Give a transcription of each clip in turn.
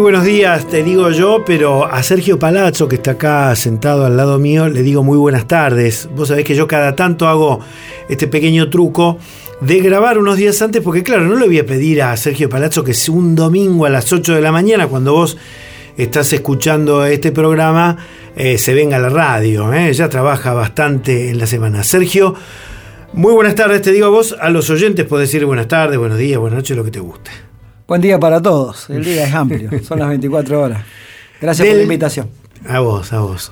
buenos días, te digo yo, pero a Sergio Palazzo, que está acá sentado al lado mío, le digo muy buenas tardes. Vos sabés que yo cada tanto hago este pequeño truco de grabar unos días antes, porque claro, no le voy a pedir a Sergio Palazzo que sea un domingo a las 8 de la mañana, cuando vos estás escuchando este programa, se venga a la radio, ya trabaja bastante en la semana. Sergio, muy buenas tardes, te digo a vos, a los oyentes podés decir buenas tardes, buenos días, buenas noches, lo que te guste. Buen día para todos, el día es amplio, son las 24 horas. Gracias por la invitación. A vos.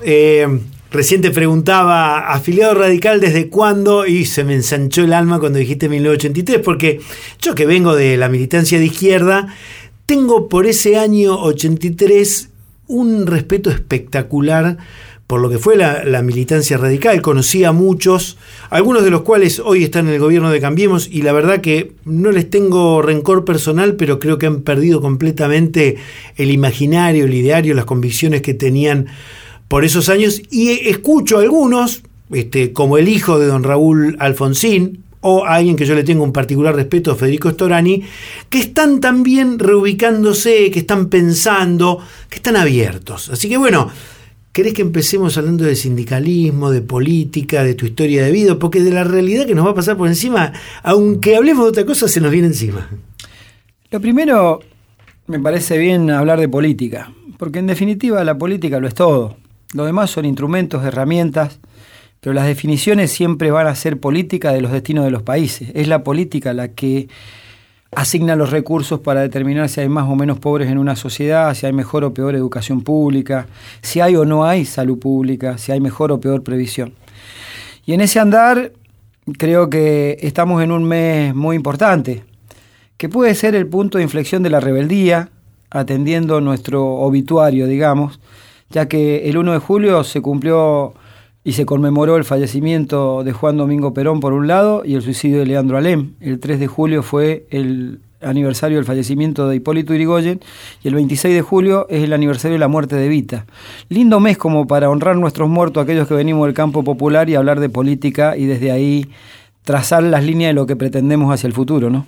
Recién te preguntaba, afiliado radical, ¿desde cuándo? Y se me ensanchó el alma cuando dijiste 1983, porque yo que vengo de la militancia de izquierda, tengo por ese año 83 un respeto espectacular por lo que fue la militancia radical. Conocí a muchos, algunos de los cuales hoy están en el gobierno de Cambiemos, y la verdad que no les tengo rencor personal, pero creo que han perdido completamente el imaginario, el ideario, las convicciones que tenían por esos años. Y escucho a algunos, como el hijo de don Raúl Alfonsín, o a alguien que yo le tengo un particular respeto, Federico Storani, que están también reubicándose, que están pensando, que están abiertos. Así que bueno, ¿querés que empecemos hablando de sindicalismo, de política, de tu historia de vida? Porque de la realidad que nos va a pasar por encima, aunque hablemos de otra cosa, se nos viene encima. Lo primero, me parece bien hablar de política, porque en definitiva la política lo es todo. Lo demás son instrumentos, herramientas, pero las definiciones siempre van a ser política de los destinos de los países. Es la política la que asigna los recursos para determinar si hay más o menos pobres en una sociedad, si hay mejor o peor educación pública, si hay o no hay salud pública, si hay mejor o peor previsión. Y en ese andar creo que estamos en un mes muy importante, que puede ser el punto de inflexión de la rebeldía, atendiendo nuestro obituario, digamos, ya que el 1 de julio se cumplió y se conmemoró el fallecimiento de Juan Domingo Perón por un lado y el suicidio de Leandro Alem. El 3 de julio fue el aniversario del fallecimiento de Hipólito Yrigoyen y el 26 de julio es el aniversario de la muerte de Evita. Lindo mes como para honrar nuestros muertos, aquellos que venimos del campo popular, y hablar de política y desde ahí trazar las líneas de lo que pretendemos hacia el futuro, ¿no?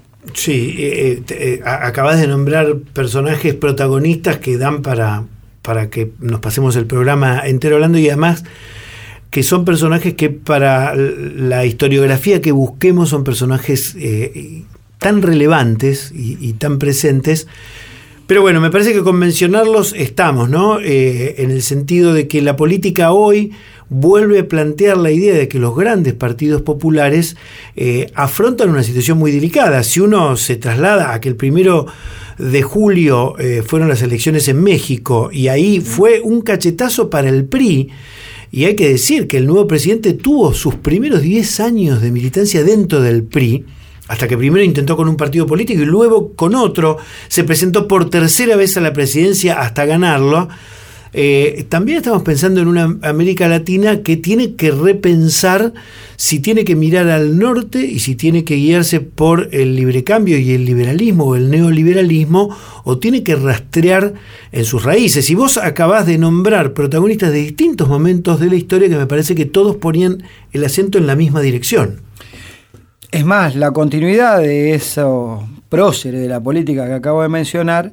Sí, acabas de nombrar personajes protagonistas que dan para que nos pasemos el programa entero hablando, y además que son personajes que para la historiografía que busquemos son personajes tan relevantes y tan presentes. Pero bueno, me parece que con mencionarlos estamos, ¿no? En el sentido de que la política hoy vuelve a plantear la idea de que los grandes partidos populares afrontan una situación muy delicada. Si uno se traslada a que el 1 de julio fueron las elecciones en México, y ahí fue un cachetazo para el PRI, y hay que decir que el nuevo presidente tuvo sus primeros 10 años de militancia dentro del PRI, hasta que primero intentó con un partido político y luego con otro, se presentó por tercera vez a la presidencia hasta ganarlo. También estamos pensando en una América Latina que tiene que repensar si tiene que mirar al norte y si tiene que guiarse por el librecambio y el liberalismo o el neoliberalismo, o tiene que rastrear en sus raíces. Y vos acabás de nombrar protagonistas de distintos momentos de la historia que me parece que todos ponían el acento en la misma dirección. Es más, la continuidad de eso próceres de la política que acabo de mencionar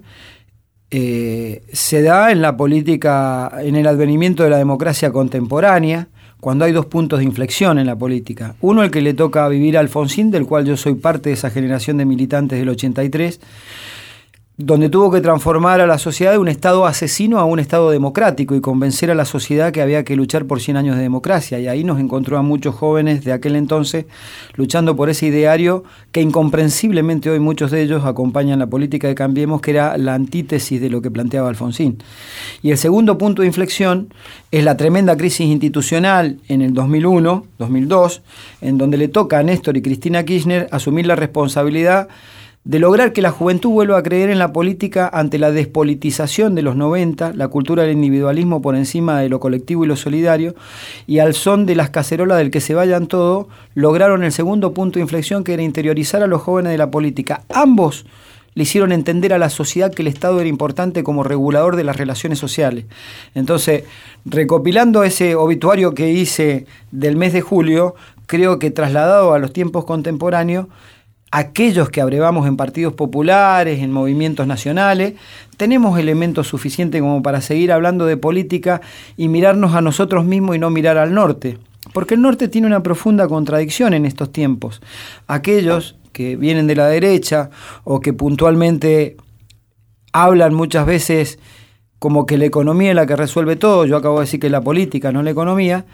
se da en la política, en el advenimiento de la democracia contemporánea, cuando hay dos puntos de inflexión en la política. Uno, el que le toca vivir a Alfonsín, del cual yo soy parte de esa generación de militantes del 83, donde tuvo que transformar a la sociedad de un Estado asesino a un Estado democrático y convencer a la sociedad que había que luchar por 100 años de democracia. Y ahí nos encontró a muchos jóvenes de aquel entonces luchando por ese ideario que incomprensiblemente hoy muchos de ellos acompañan la política de Cambiemos, que era la antítesis de lo que planteaba Alfonsín. Y el segundo punto de inflexión es la tremenda crisis institucional en el 2001, 2002, en donde le toca a Néstor y Cristina Kirchner asumir la responsabilidad de lograr que la juventud vuelva a creer en la política ante la despolitización de los 90, la cultura del individualismo por encima de lo colectivo y lo solidario, y al son de las cacerolas del que se vayan todos, lograron el segundo punto de inflexión, que era interiorizar a los jóvenes de la política. Ambos le hicieron entender a la sociedad que el Estado era importante como regulador de las relaciones sociales. Entonces, recopilando ese obituario que hice del mes de julio, creo que trasladado a los tiempos contemporáneos, aquellos que abrevamos en partidos populares, en movimientos nacionales, tenemos elementos suficientes como para seguir hablando de política y mirarnos a nosotros mismos y no mirar al norte. Porque el norte tiene una profunda contradicción en estos tiempos. Aquellos que vienen de la derecha o que puntualmente hablan muchas veces como que la economía es la que resuelve todo, yo acabo de decir que la política, no la economía,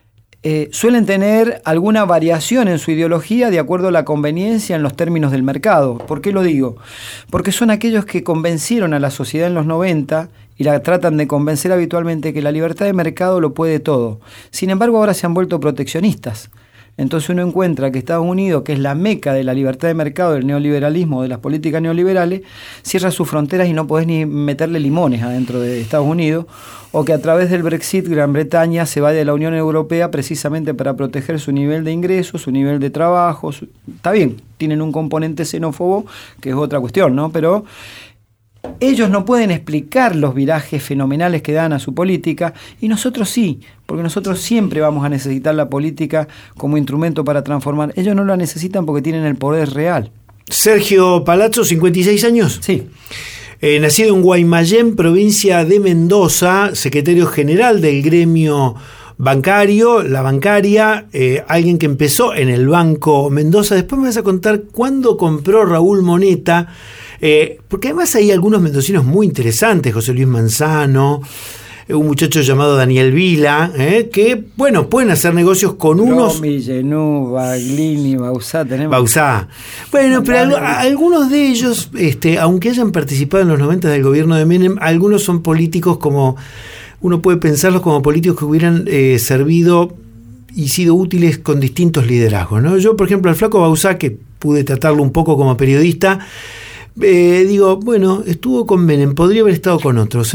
suelen tener alguna variación en su ideología de acuerdo a la conveniencia en los términos del mercado. ¿Por qué lo digo? Porque son aquellos que convencieron a la sociedad en los 90 y la tratan de convencer habitualmente que la libertad de mercado lo puede todo. Sin embargo, ahora se han vuelto proteccionistas. Entonces uno encuentra que Estados Unidos, que es la meca de la libertad de mercado, del neoliberalismo, de las políticas neoliberales, cierra sus fronteras y no podés ni meterle limones adentro de Estados Unidos, o que a través del Brexit Gran Bretaña se va de la Unión Europea precisamente para proteger su nivel de ingresos, su nivel de trabajo. Está bien, tienen un componente xenófobo, que es otra cuestión, ¿no? Pero ellos no pueden explicar los virajes fenomenales que dan a su política y nosotros sí, porque nosotros siempre vamos a necesitar la política como instrumento para transformar. Ellos no la necesitan porque tienen el poder real. Sergio Palazzo, 56 años. Sí. Nacido en Guaymallén, provincia de Mendoza, secretario general del gremio bancario, la bancaria, alguien que empezó en el Banco Mendoza. Después me vas a contar cuándo compró Raúl Moneta, porque además hay algunos mendocinos muy interesantes, José Luis Manzano, un muchacho llamado Daniel Vila, que, bueno, pueden hacer negocios con unos... Genú, Baglini, Bauzá, tenemos... Bauzá. Bueno, pero algunos de ellos, aunque hayan participado en los 90 del gobierno de Menem, algunos son políticos como... Uno puede pensarlos como políticos que hubieran servido y sido útiles con distintos liderazgos, ¿no? Yo, por ejemplo, al flaco Bauzá, que pude tratarlo un poco como periodista, digo, bueno, estuvo con Menem, podría haber estado con otros,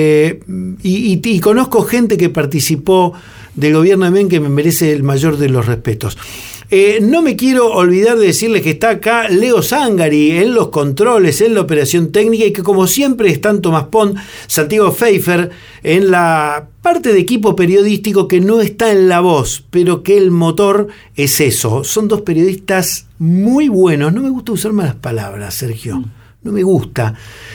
y conozco gente que participó del gobierno de Menem que me merece el mayor de los respetos. No me quiero olvidar de decirles que está acá Leo Zangari en los controles, en la operación técnica, y que como siempre están Tomás Pont, Santiago Pfeiffer en la parte de equipo periodístico, que no está en la voz, pero que el motor es eso. Son dos periodistas muy buenos. No me gusta usar malas palabras, Sergio. No me gusta.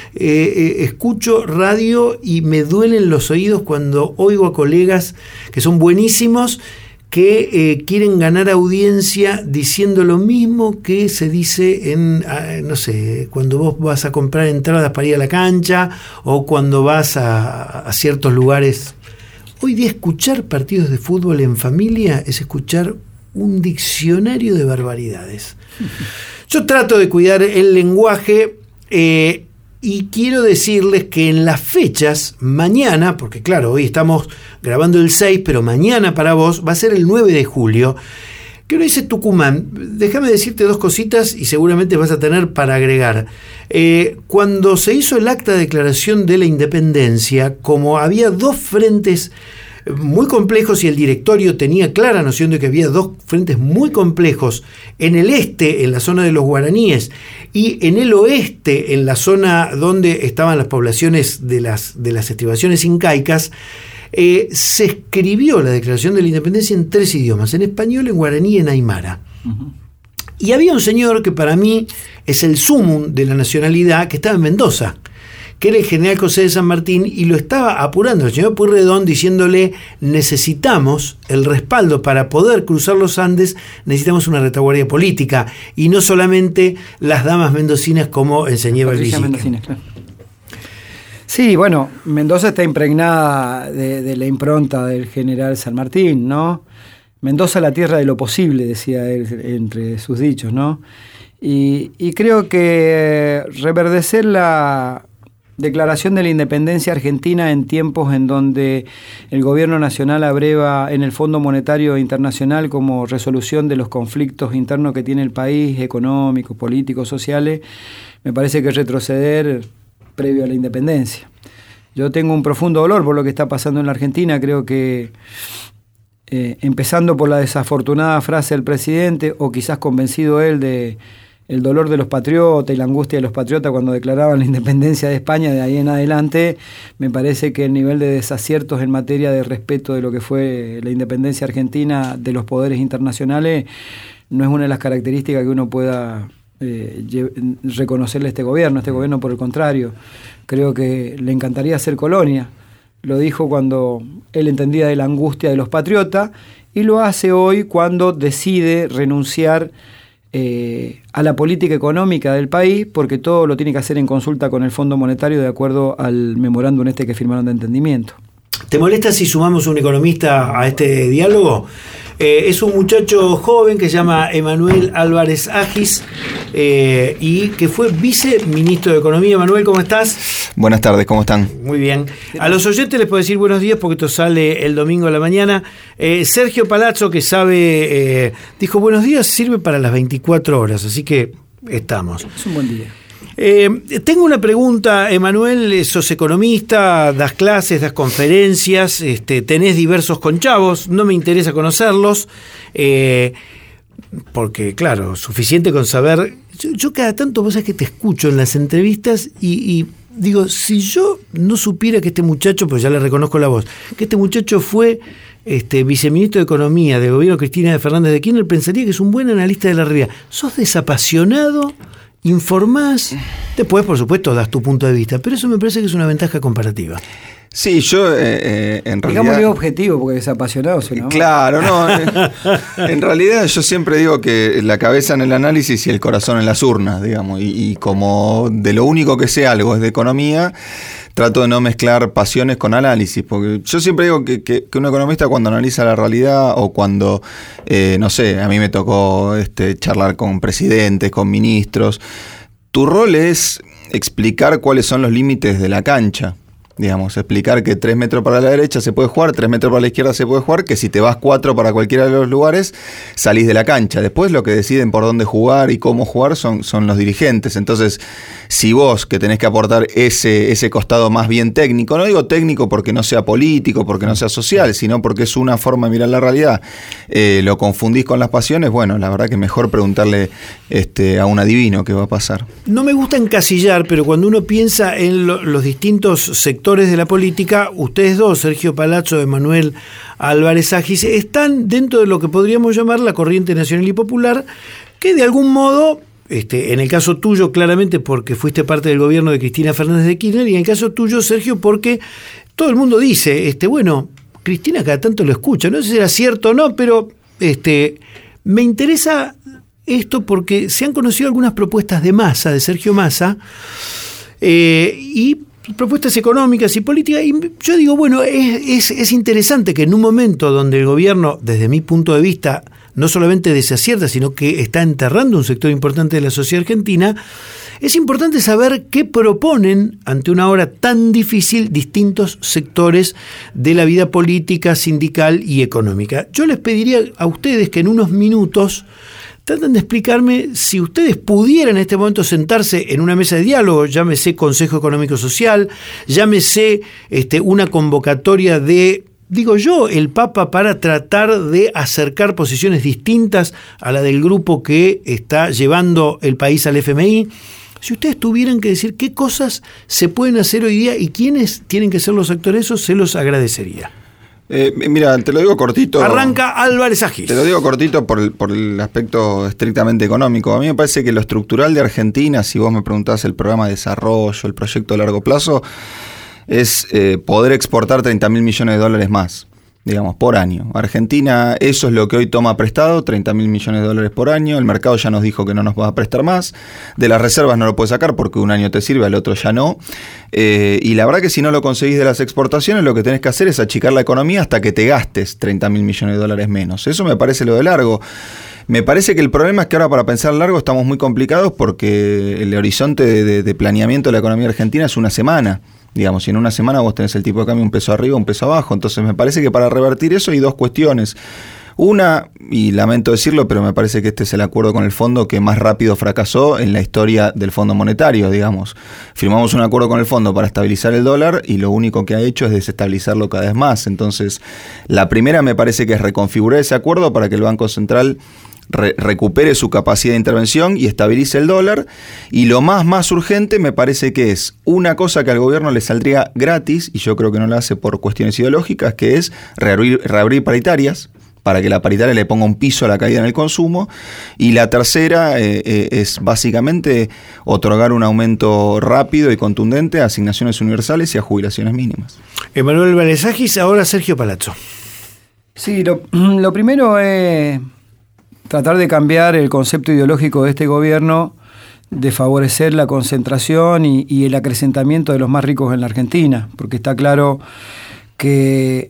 Escucho radio y me duelen los oídos cuando oigo a colegas que son buenísimos, que quieren ganar audiencia diciendo lo mismo que se dice en, no sé, cuando vos vas a comprar entradas para ir a la cancha o cuando vas a ciertos lugares. Hoy día escuchar partidos de fútbol en familia es escuchar un diccionario de barbaridades. Yo trato de cuidar el lenguaje y quiero decirles que en las fechas, mañana, porque claro, hoy estamos grabando el 6, pero mañana para vos va a ser el 9 de julio, que uno dice Tucumán. Déjame decirte dos cositas y seguramente vas a tener para agregar. Cuando se hizo el acta de declaración de la independencia, como había dos frentes muy complejos y el directorio tenía clara noción de que había dos frentes muy complejos en el este, en la zona de los guaraníes, y en el oeste, en la zona donde estaban las poblaciones de las estribaciones incaicas, se escribió la declaración de la independencia en tres idiomas: en español, en guaraní y en aymara. Uh-huh. Y había un señor que para mí es el sumum de la nacionalidad, que estaba en Mendoza, que era el general José de San Martín, y lo estaba apurando el señor Pueyrredón, diciéndole: necesitamos el respaldo para poder cruzar los Andes, necesitamos una retaguardia política, y no solamente las damas mendocinas como enseñaba el Villique. Claro. Sí, bueno, Mendoza está impregnada de la impronta del general San Martín, ¿no? Mendoza, la tierra de lo posible, decía él entre sus dichos, ¿no? Y creo que reverdecer la declaración de la independencia argentina en tiempos en donde el gobierno nacional abreva en el Fondo Monetario Internacional como resolución de los conflictos internos que tiene el país, económicos, políticos, sociales, me parece que es retroceder previo a la independencia. Yo tengo un profundo dolor por lo que está pasando en la Argentina. Creo que empezando por la desafortunada frase del presidente, o quizás convencido él de el dolor de los patriotas y la angustia de los patriotas cuando declaraban la independencia de España, de ahí en adelante, me parece que el nivel de desaciertos en materia de respeto de lo que fue la independencia argentina de los poderes internacionales no es una de las características que uno pueda reconocerle a este gobierno. Este gobierno, por el contrario, creo que le encantaría ser colonia. Lo dijo cuando él entendía de la angustia de los patriotas y lo hace hoy cuando decide renunciar a la política económica del país, porque todo lo tiene que hacer en consulta con el Fondo Monetario de acuerdo al memorándum que firmaron de entendimiento. ¿Te molesta si sumamos un economista a este diálogo? Es un muchacho joven que se llama Emanuel Álvarez Agis y que fue viceministro de Economía. Emanuel, ¿cómo estás? Buenas tardes, ¿cómo están? Muy bien. A los oyentes les puedo decir buenos días porque esto sale el domingo a la mañana. Sergio Palazzo, que sabe, dijo buenos días, sirve para las 24 horas, así que estamos. Es un buen día. Tengo una pregunta, Emanuel, sos economista, das clases, das conferencias, tenés diversos conchavos, no me interesa conocerlos, porque claro, suficiente con saber, yo cada tanto vos sabés que te escucho en las entrevistas y digo, si yo no supiera que este muchacho, pues ya le reconozco la voz, que este muchacho fue viceministro de Economía del gobierno Cristina Fernández de Kirchner, pensaría que es un buen analista de la realidad. ¿Sos desapasionado? ¿Informás? Después, por supuesto, das tu punto de vista, pero eso me parece que es una ventaja comparativa. Sí, yo en realidad... Digámosle objetivo, porque desapasionado suena mal. Claro, no. En realidad yo siempre digo que la cabeza en el análisis y el corazón en las urnas, digamos, y como de lo único que sé algo es de economía, trato de no mezclar pasiones con análisis, porque yo siempre digo que un economista cuando analiza la realidad o cuando, no sé, a mí me tocó charlar con presidentes, con ministros, tu rol es explicar cuáles son los límites de la cancha. Digamos, explicar que 3 metros para la derecha se puede jugar, 3 metros para la izquierda se puede jugar, que si te vas 4 para cualquiera de los lugares, salís de la cancha. Después lo que deciden por dónde jugar y cómo jugar son los dirigentes. Entonces, si vos que tenés que aportar ese costado más bien técnico, no digo técnico porque no sea político, porque no sea social, sino porque es una forma de mirar la realidad, lo confundís con las pasiones, bueno, la verdad que mejor preguntarle a un adivino qué va a pasar. No me gusta encasillar, pero cuando uno piensa en los distintos sectores de la política, ustedes dos, Sergio Palazzo, Emanuel Álvarez Agis, están dentro de lo que podríamos llamar la corriente nacional y popular, que de algún modo, en el caso tuyo claramente porque fuiste parte del gobierno de Cristina Fernández de Kirchner, y en el caso tuyo, Sergio, porque todo el mundo dice, bueno, Cristina cada tanto lo escucha, no sé si era cierto o no, pero me interesa esto porque se han conocido algunas propuestas de Massa, de Sergio Massa, y propuestas económicas y políticas, y yo digo, bueno, es interesante que en un momento donde el gobierno, desde mi punto de vista, no solamente desacierta, sino que está enterrando un sector importante de la sociedad argentina, es importante saber qué proponen ante una hora tan difícil distintos sectores de la vida política, sindical y económica. Yo les pediría a ustedes que en unos minutos traten de explicarme si ustedes pudieran en este momento sentarse en una mesa de diálogo, llámese Consejo Económico Social, llámese una convocatoria de, digo yo, el Papa para tratar de acercar posiciones distintas a la del grupo que está llevando el país al FMI. Si ustedes tuvieran que decir qué cosas se pueden hacer hoy día y quiénes tienen que ser los actores, eso se los agradecería. Mira, te lo digo cortito. Arranca Álvarez Agis. Te lo digo cortito por el aspecto estrictamente económico. A mí me parece que lo estructural de Argentina, si vos me preguntás el programa de desarrollo, el proyecto a largo plazo, es poder exportar 30.000 millones de dólares más, digamos, por año. Argentina, eso es lo que hoy toma prestado, 30.000 millones de dólares por año. El mercado ya nos dijo que no nos va a prestar más. De las reservas no lo puedes sacar porque un año te sirve, al otro ya no. Y la verdad que si no lo conseguís de las exportaciones, lo que tenés que hacer es achicar la economía hasta que te gastes 30.000 millones de dólares menos. Eso me parece lo de largo. Me parece que el problema es que ahora para pensar largo estamos muy complicados porque el horizonte de planeamiento de la economía argentina es una semana. Digamos, si en una semana vos tenés el tipo de cambio un peso arriba, un peso abajo. Entonces me parece que para revertir eso hay dos cuestiones. Una, y lamento decirlo, pero me parece que este es el acuerdo con el fondo que más rápido fracasó en la historia del Fondo Monetario, digamos. Firmamos un acuerdo con el fondo para estabilizar el dólar y lo único que ha hecho es desestabilizarlo cada vez más. Entonces, la primera me parece que es reconfigurar ese acuerdo para que el Banco Central recupere su capacidad de intervención y estabilice el dólar. Y lo más urgente me parece que es una cosa que al gobierno le saldría gratis, y yo creo que no la hace por cuestiones ideológicas, que es reabrir paritarias. para que la paritaria le ponga un piso a la caída en el consumo. Y la tercera es básicamente otorgar un aumento rápido y contundente a asignaciones universales y a jubilaciones mínimas. Emanuel Balesagis, ahora Sergio Palazzo. Sí, lo primero es tratar de cambiar el concepto ideológico de este gobierno de favorecer la concentración y el acrecentamiento de los más ricos en la Argentina, porque está claro que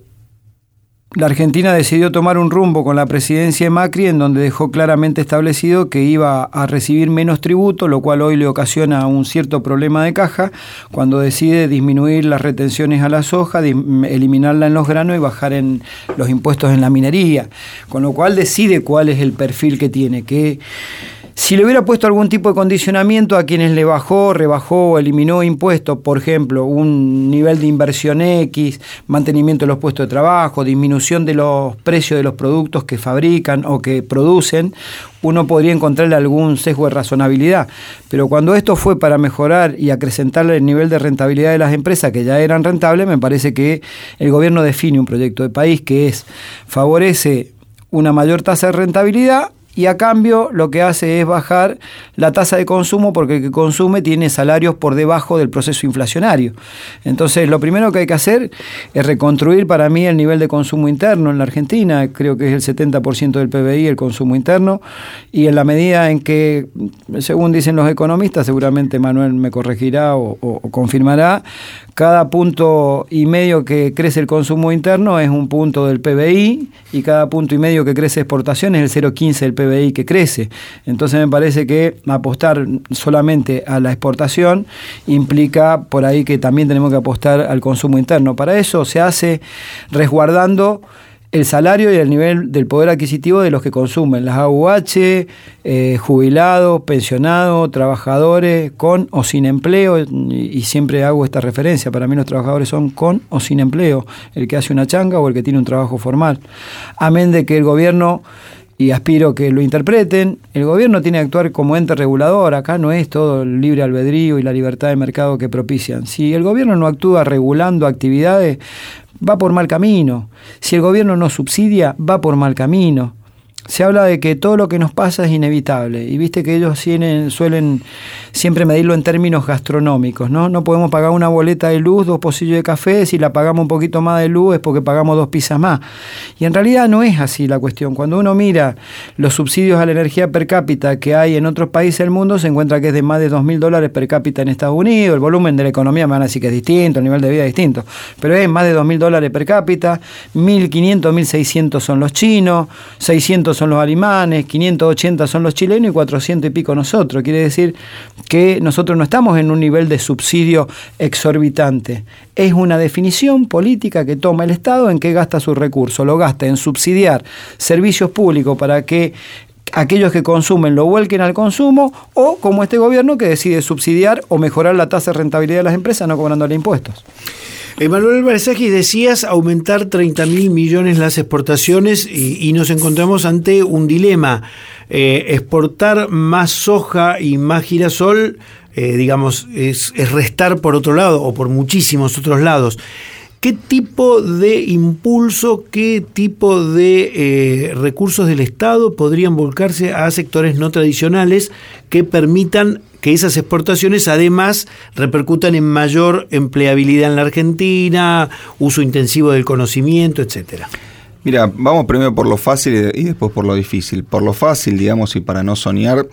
la Argentina decidió tomar un rumbo con la presidencia de Macri en donde dejó claramente establecido que iba a recibir menos tributo, lo cual hoy le ocasiona un cierto problema de caja cuando decide disminuir las retenciones a la soja, eliminarla en los granos y bajar en los impuestos en la minería, con lo cual decide cuál es el perfil que tiene, que si le hubiera puesto algún tipo de condicionamiento a quienes le bajó, rebajó o eliminó impuestos, por ejemplo, un nivel de inversión X, mantenimiento de los puestos de trabajo, disminución de los precios de los productos que fabrican o que producen, uno podría encontrarle algún sesgo de razonabilidad. Pero cuando esto fue para mejorar y acrecentar el nivel de rentabilidad de las empresas que ya eran rentables, me parece que el gobierno define un proyecto de país que favorece una mayor tasa de rentabilidad, y a cambio lo que hace es bajar la tasa de consumo porque el que consume tiene salarios por debajo del proceso inflacionario. Entonces, lo primero que hay que hacer es reconstruir para mí el nivel de consumo interno en la Argentina. Creo que es el 70% del PBI el consumo interno, y en la medida en que, según dicen los economistas, seguramente Manuel me corregirá o confirmará, cada 1,5 puntos que crece el consumo interno es 1 punto del PBI, y cada 1,5 puntos que crece exportación es el 0,15 del PBI que crece. Entonces me parece que apostar solamente a la exportación implica por ahí que también tenemos que apostar al consumo interno. Para eso se hace resguardando el salario y el nivel del poder adquisitivo de los que consumen, las AUH, jubilados, pensionados, trabajadores con o sin empleo, y siempre hago esta referencia, para mí los trabajadores son con o sin empleo, el que hace una changa o el que tiene un trabajo formal. Amén de que el gobierno, y aspiro que lo interpreten, el gobierno tiene que actuar como ente regulador. Acá no es todo el libre albedrío y la libertad de mercado que propician. Si el gobierno no actúa regulando actividades, va por mal camino. Si el gobierno no subsidia, va por mal camino. Se habla de que todo lo que nos pasa es inevitable, y viste que ellos suelen siempre medirlo en términos gastronómicos, ¿no? No podemos pagar una boleta de luz, 2 pocillos de café, si la pagamos un poquito más de luz es porque pagamos 2 pizzas más. Y en realidad no es así la cuestión. Cuando uno mira los subsidios a la energía per cápita que hay en otros países del mundo, se encuentra que es de más de $2.000 per cápita en Estados Unidos. El volumen de la economía me van a decir que es distinto, el nivel de vida es distinto, pero es más de $2.000 per cápita. 1.500, 1.600 son los chinos, 600 son los alemanes, 580 son los chilenos y 400 y pico nosotros. Quiere decir que nosotros no estamos en un nivel de subsidio exorbitante. Es una definición política que toma el Estado en qué gasta sus recursos. Lo gasta en subsidiar servicios públicos para que aquellos que consumen lo vuelquen al consumo, o como este gobierno que decide subsidiar o mejorar la tasa de rentabilidad de las empresas no cobrándole impuestos. Emanuel Balesagis, decías aumentar 30.000 millones las exportaciones y nos encontramos ante un dilema. Exportar más soja y más girasol, digamos, es restar por otro lado o por muchísimos otros lados. ¿Qué tipo de impulso, qué tipo de recursos del Estado podrían volcarse a sectores no tradicionales que permitan que esas exportaciones además repercutan en mayor empleabilidad en la Argentina, uso intensivo del conocimiento, etcétera? Mira, vamos primero por lo fácil y después por lo difícil. Por lo fácil, digamos, y para no soñar,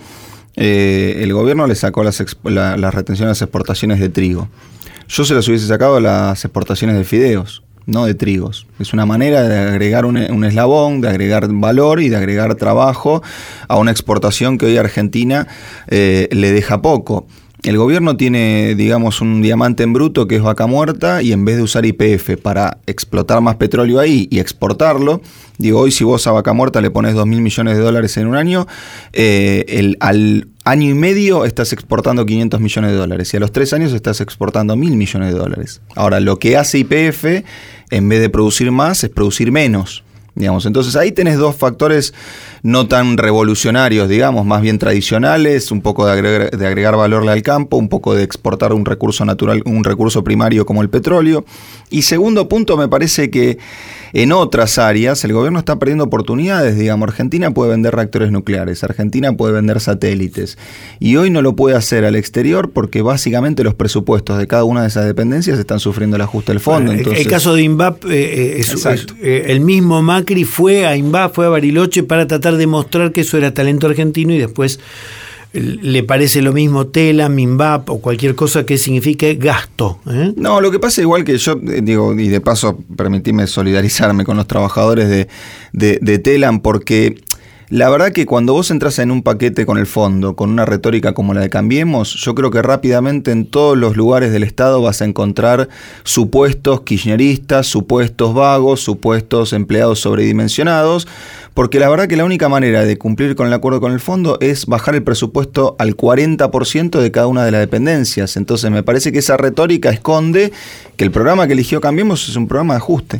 el gobierno le sacó las retenciones a las exportaciones de trigo. Yo se las hubiese sacado a las exportaciones de fideos, no de trigos. Es una manera de agregar un eslabón, de agregar valor y de agregar trabajo a una exportación que hoy Argentina le deja poco. El gobierno tiene, digamos, un diamante en bruto que es Vaca Muerta, y en vez de usar YPF para explotar más petróleo ahí y exportarlo, digo, hoy si vos a Vaca Muerta le pones $2.000 millones en un año, al año y medio estás exportando $500 millones, y a los 3 años estás exportando $1.000 millones. Ahora, lo que hace YPF, en vez de producir más, es producir menos. Digamos, entonces ahí tenés 2 factores no tan revolucionarios, digamos, más bien tradicionales, un poco de agregar valor al campo, un poco de exportar un recurso natural, un recurso primario como el petróleo. Y segundo punto, me parece que en otras áreas el gobierno está perdiendo oportunidades. Digamos, Argentina puede vender reactores nucleares, Argentina puede vender satélites, y hoy no lo puede hacer al exterior porque básicamente los presupuestos de cada una de esas dependencias están sufriendo el ajuste del fondo. Bueno, entonces, el caso de INVAP, el mismo Macri fue a INVAP, fue a Bariloche para tratar de mostrar que eso era talento argentino, y después le parece lo mismo Telam, INVAP o cualquier cosa que signifique gasto. No, lo que pasa igual que yo digo, y de paso permitime solidarizarme con los trabajadores de Telam, porque la verdad que cuando vos entras en un paquete con el fondo, con una retórica como la de Cambiemos, yo creo que rápidamente en todos los lugares del Estado vas a encontrar supuestos kirchneristas, supuestos vagos, supuestos empleados sobredimensionados, porque la verdad que la única manera de cumplir con el acuerdo con el fondo es bajar el presupuesto al 40% de cada una de las dependencias. Entonces me parece que esa retórica esconde que el programa que eligió Cambiemos es un programa de ajuste.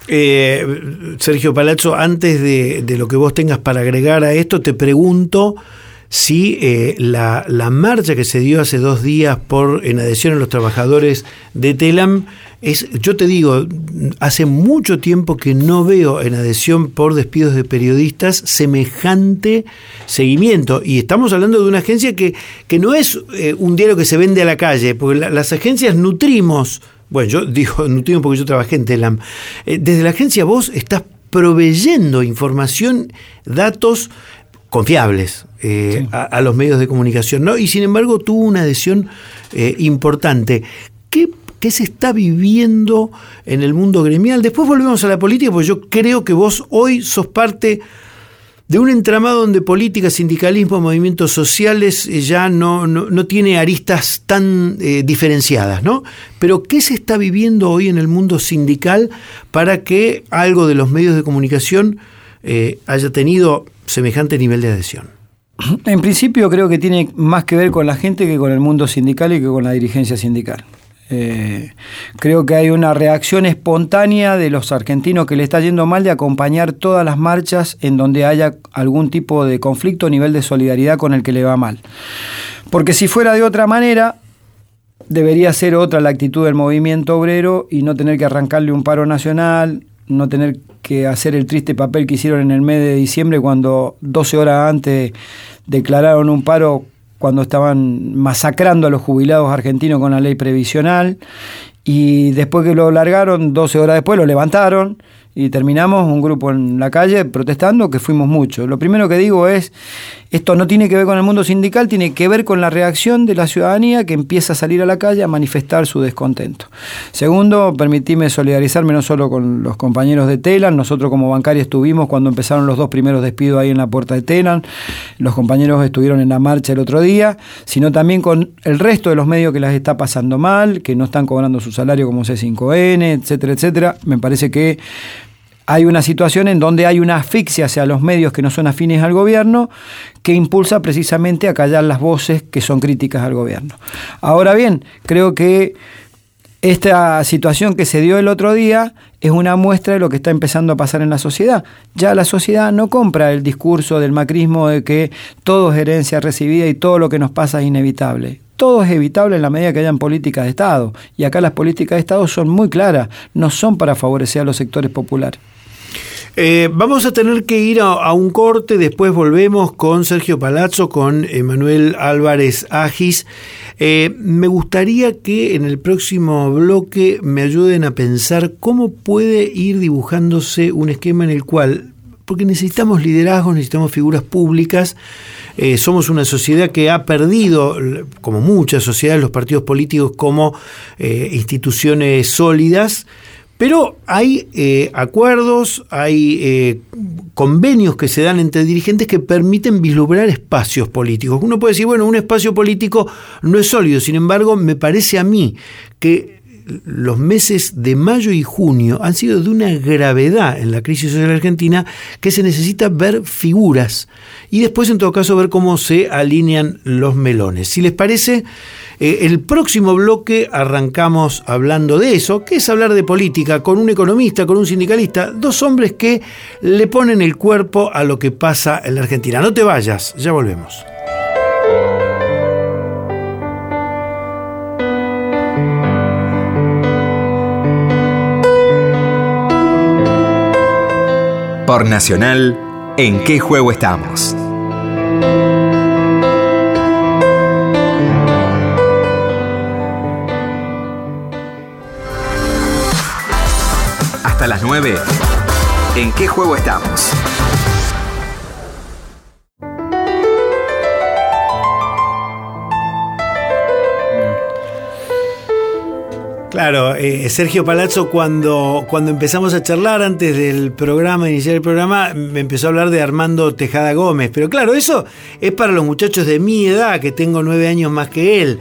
Sergio Palazzo, antes de lo que vos tengas para agregar a esto, te pregunto si la marcha que se dio hace 2 días en adhesión a los trabajadores de Telam yo te digo, hace mucho tiempo que no veo en adhesión por despidos de periodistas semejante seguimiento, y estamos hablando de una agencia que no es un diario que se vende a la calle, porque las agencias nutrimos. Bueno, yo digo nutrimos porque yo trabajé en Telam. Desde la agencia vos estás proveyendo información, datos confiables sí, a los medios de comunicación, ¿no? Y sin embargo tuvo una adhesión importante. ¿Qué se está viviendo en el mundo gremial? Después volvemos a la política, porque yo creo que vos hoy sos parte de un entramado donde política, sindicalismo, movimientos sociales ya no tiene aristas tan diferenciadas, ¿no? Pero ¿qué se está viviendo hoy en el mundo sindical para que algo de los medios de comunicación haya tenido semejante nivel de adhesión? En principio creo que tiene más que ver con la gente que con el mundo sindical y que con la dirigencia sindical. Creo que hay una reacción espontánea de los argentinos que le está yendo mal de acompañar todas las marchas en donde haya algún tipo de conflicto o nivel de solidaridad con el que le va mal. Porque si fuera de otra manera, debería ser otra la actitud del movimiento obrero y no tener que arrancarle un paro nacional, no tener que hacer el triste papel que hicieron en el mes de diciembre cuando 12 horas antes declararon un paro cuando estaban masacrando a los jubilados argentinos con la ley previsional, y después que lo largaron, 12 horas después lo levantaron y terminamos un grupo en la calle protestando, que fuimos muchos. Lo primero que digo es, esto no tiene que ver con el mundo sindical, tiene que ver con la reacción de la ciudadanía que empieza a salir a la calle a manifestar su descontento. Segundo, permitime solidarizarme no solo con los compañeros de Telam, nosotros como bancarios estuvimos cuando empezaron los 2 primeros despidos ahí en la puerta de Telam, los compañeros estuvieron en la marcha el otro día, sino también con el resto de los medios que las está pasando mal, que no están cobrando su salario como C5N, etcétera, etcétera. Me parece que hay una situación en donde hay una asfixia hacia los medios que no son afines al gobierno, que impulsa precisamente a callar las voces que son críticas al gobierno. Ahora bien, creo que esta situación que se dio el otro día es una muestra de lo que está empezando a pasar en la sociedad. Ya la sociedad no compra el discurso del macrismo de que todo es herencia recibida y todo lo que nos pasa es inevitable. Todo es evitable en la medida que hayan políticas de Estado. Y acá las políticas de Estado son muy claras, no son para favorecer a los sectores populares. Vamos a tener que ir a un corte, después volvemos con Sergio Palazzo, con Emanuel Álvarez Agis. Me gustaría que en el próximo bloque me ayuden a pensar cómo puede ir dibujándose un esquema en el cual, porque necesitamos liderazgos, necesitamos figuras públicas. Somos una sociedad que ha perdido, como muchas sociedades, los partidos políticos como instituciones sólidas, pero hay acuerdos, hay convenios que se dan entre dirigentes que permiten vislumbrar espacios políticos. Uno puede decir, bueno, un espacio político no es sólido, sin embargo, me parece a mí que los meses de mayo y junio han sido de una gravedad en la crisis social argentina que se necesita ver figuras y después en todo caso ver cómo se alinean los melones. Si les parece, el próximo bloque arrancamos hablando de eso, que es hablar de política con un economista, con un sindicalista, 2 hombres que le ponen el cuerpo a lo que pasa en la Argentina. No te vayas, ya volvemos. Por Nacional, ¿en qué juego estamos? Hasta las 9, ¿en qué juego estamos? Claro, Sergio Palazzo, cuando empezamos a charlar antes del programa, iniciar el programa, me empezó a hablar de Armando Tejada Gómez. Pero claro, eso es para los muchachos de mi edad, que tengo 9 años más que él.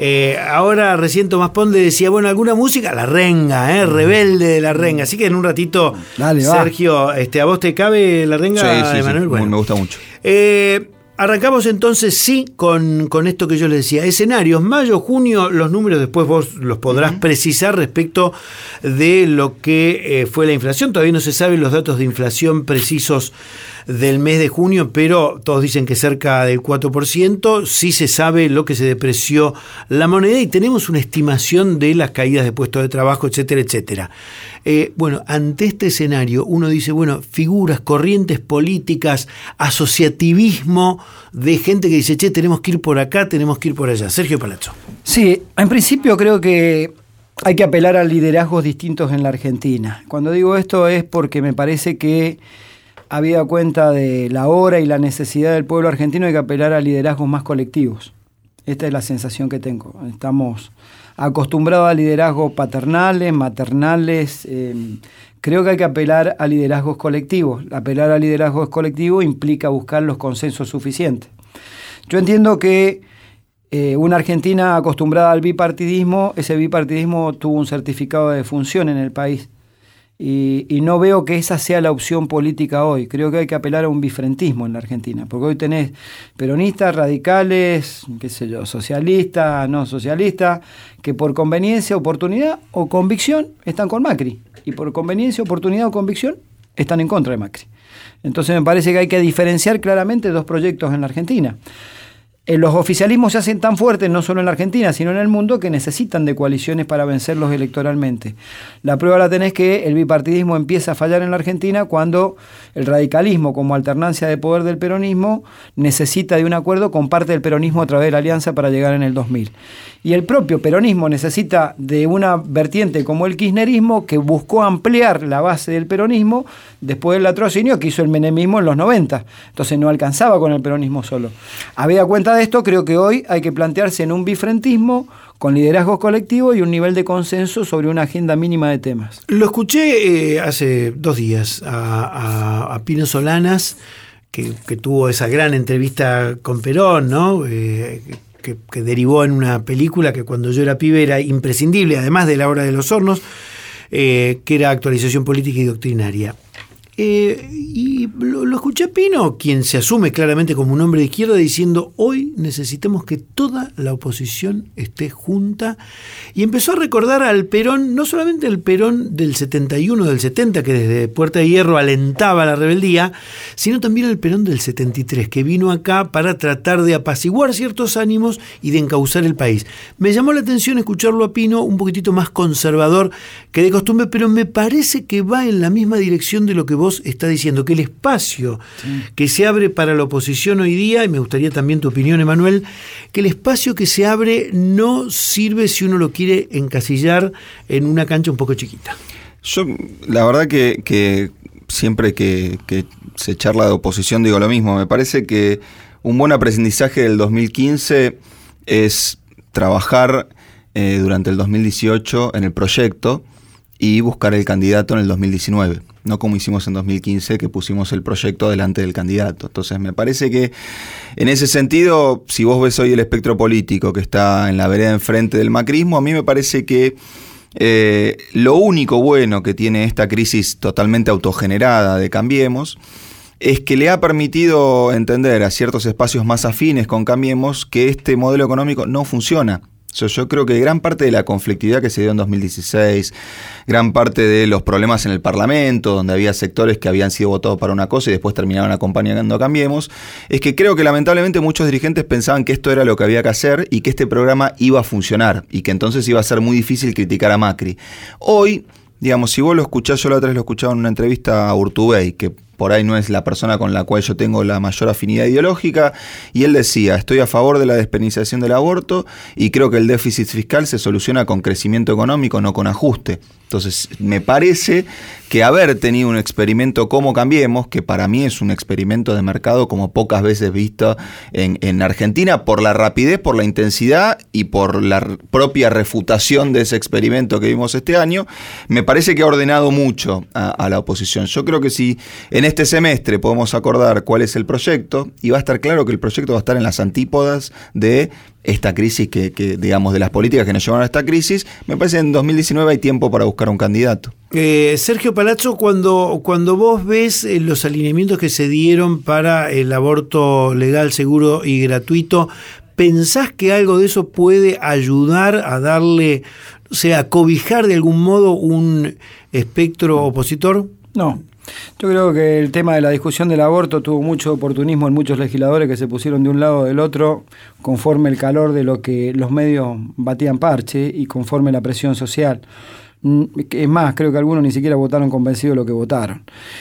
Ahora recién Tomás Ponde decía, bueno, alguna música, La Renga, Rebelde de La Renga. Así que en un ratito, dale, Sergio, ¿a vos te cabe La Renga, sí, Emanuel? Sí, bueno, me gusta mucho. Arrancamos entonces, sí, con esto que yo les decía. Escenarios, mayo, junio, los números después vos los podrás precisar respecto de lo que fue la inflación. Todavía no se saben los datos de inflación precisos del mes de junio, pero todos dicen que cerca del 4%. Sí se sabe lo que se depreció la moneda y tenemos una estimación de las caídas de puestos de trabajo, etcétera, etcétera. Bueno, ante este escenario uno dice, bueno, figuras, corrientes políticas, asociativismo de gente que dice, che, tenemos que ir por acá, tenemos que ir por allá. Sergio Palazzo. Sí, en principio creo que hay que apelar a liderazgos distintos en la Argentina. Cuando digo esto es porque me parece que, habida cuenta de la hora y la necesidad del pueblo argentino, hay que apelar a liderazgos más colectivos. Esta es la sensación que tengo. Estamos acostumbrados a liderazgos paternales, maternales. Creo que hay que apelar a liderazgos colectivos. Apelar a liderazgos colectivos implica buscar los consensos suficientes. Yo entiendo que una Argentina acostumbrada al bipartidismo, ese bipartidismo tuvo un certificado de defunción en el país. Y no veo que esa sea la opción política hoy. Creo que hay que apelar a un bifrentismo en la Argentina, porque hoy tenés peronistas, radicales, qué sé yo, socialistas, no socialistas, que por conveniencia, oportunidad o convicción están con Macri, y por conveniencia, oportunidad o convicción están en contra de Macri. Entonces me parece que hay que diferenciar claramente dos proyectos en la Argentina. Los oficialismos se hacen tan fuertes, no solo en la Argentina, sino en el mundo, que necesitan de coaliciones para vencerlos electoralmente. La prueba la tenés que el bipartidismo empieza a fallar en la Argentina cuando el radicalismo, como alternancia de poder del peronismo, necesita de un acuerdo con parte del peronismo a través de la alianza para llegar en el 2000. Y el propio peronismo necesita de una vertiente como el kirchnerismo, que buscó ampliar la base del peronismo después del latrocinio que hizo el menemismo en los 90. Entonces no alcanzaba con el peronismo solo. Habida cuenta de esto, creo que hoy hay que plantearse en un bifrentismo con liderazgos colectivos y un nivel de consenso sobre una agenda mínima de temas. Lo escuché hace 2 días a Pino Solanas, que tuvo esa gran entrevista con Perón, ¿no? Que derivó en una película que cuando yo era pibe era imprescindible, además de La Hora de los Hornos, que era Actualización Política y Doctrinaria. Y lo escuché a Pino, quien se asume claramente como un hombre de izquierda, diciendo, hoy necesitamos que toda la oposición esté junta, y empezó a recordar al Perón, no solamente el Perón del 71, del 70, que desde Puerta de Hierro alentaba la rebeldía, sino también el Perón del 73, que vino acá para tratar de apaciguar ciertos ánimos y de encauzar el país. Me llamó la atención escucharlo a Pino un poquitito más conservador que de costumbre, pero me parece que va en la misma dirección de lo que vos está diciendo, que el espacio que se abre para la oposición hoy día, y me gustaría también tu opinión, Emanuel, que el espacio que se abre no sirve si uno lo quiere encasillar en una cancha un poco chiquita. Yo, la verdad que siempre que se charla de oposición digo lo mismo. Me parece que un buen aprendizaje del 2015 es trabajar durante el 2018 en el proyecto y buscar el candidato en el 2019. No como hicimos en 2015, que pusimos el proyecto delante del candidato. Entonces me parece que en ese sentido, si vos ves hoy el espectro político que está en la vereda enfrente del macrismo, a mí me parece que lo único bueno que tiene esta crisis totalmente autogenerada de Cambiemos es que le ha permitido entender a ciertos espacios más afines con Cambiemos que este modelo económico no funciona. Yo creo que gran parte de la conflictividad que se dio en 2016, gran parte de los problemas en el Parlamento, donde había sectores que habían sido votados para una cosa y después terminaron acompañando a Cambiemos, es que creo que lamentablemente muchos dirigentes pensaban que esto era lo que había que hacer y que este programa iba a funcionar y que entonces iba a ser muy difícil criticar a Macri. Hoy, digamos, si vos lo escuchás, yo la otra vez lo escuchaba en una entrevista a Urtubey, que por ahí no es la persona con la cual yo tengo la mayor afinidad ideológica, y él decía: estoy a favor de la despenalización del aborto y creo que el déficit fiscal se soluciona con crecimiento económico, no con ajuste. Entonces, me parece que haber tenido un experimento como Cambiemos, que para mí es un experimento de mercado como pocas veces visto en Argentina, por la rapidez, por la intensidad y por la propia refutación de ese experimento que vimos este año, me parece que ha ordenado mucho a la oposición. Yo creo que si en este semestre podemos acordar cuál es el proyecto, y va a estar claro que el proyecto va a estar en las antípodas de esta crisis que digamos, de las políticas que nos llevaron a esta crisis, me parece que en 2019 hay tiempo para buscar un candidato. Sergio Palazzo, cuando vos ves los alineamientos que se dieron para el aborto legal, seguro y gratuito, ¿pensás que algo de eso puede ayudar a darle, o sea, a cobijar de algún modo un espectro opositor? No. Yo creo que el tema de la discusión del aborto tuvo mucho oportunismo en muchos legisladores que se pusieron de un lado o del otro conforme el calor de lo que los medios batían parche y conforme la presión social. Es más, creo que algunos ni siquiera votaron convencidos de lo que votaron.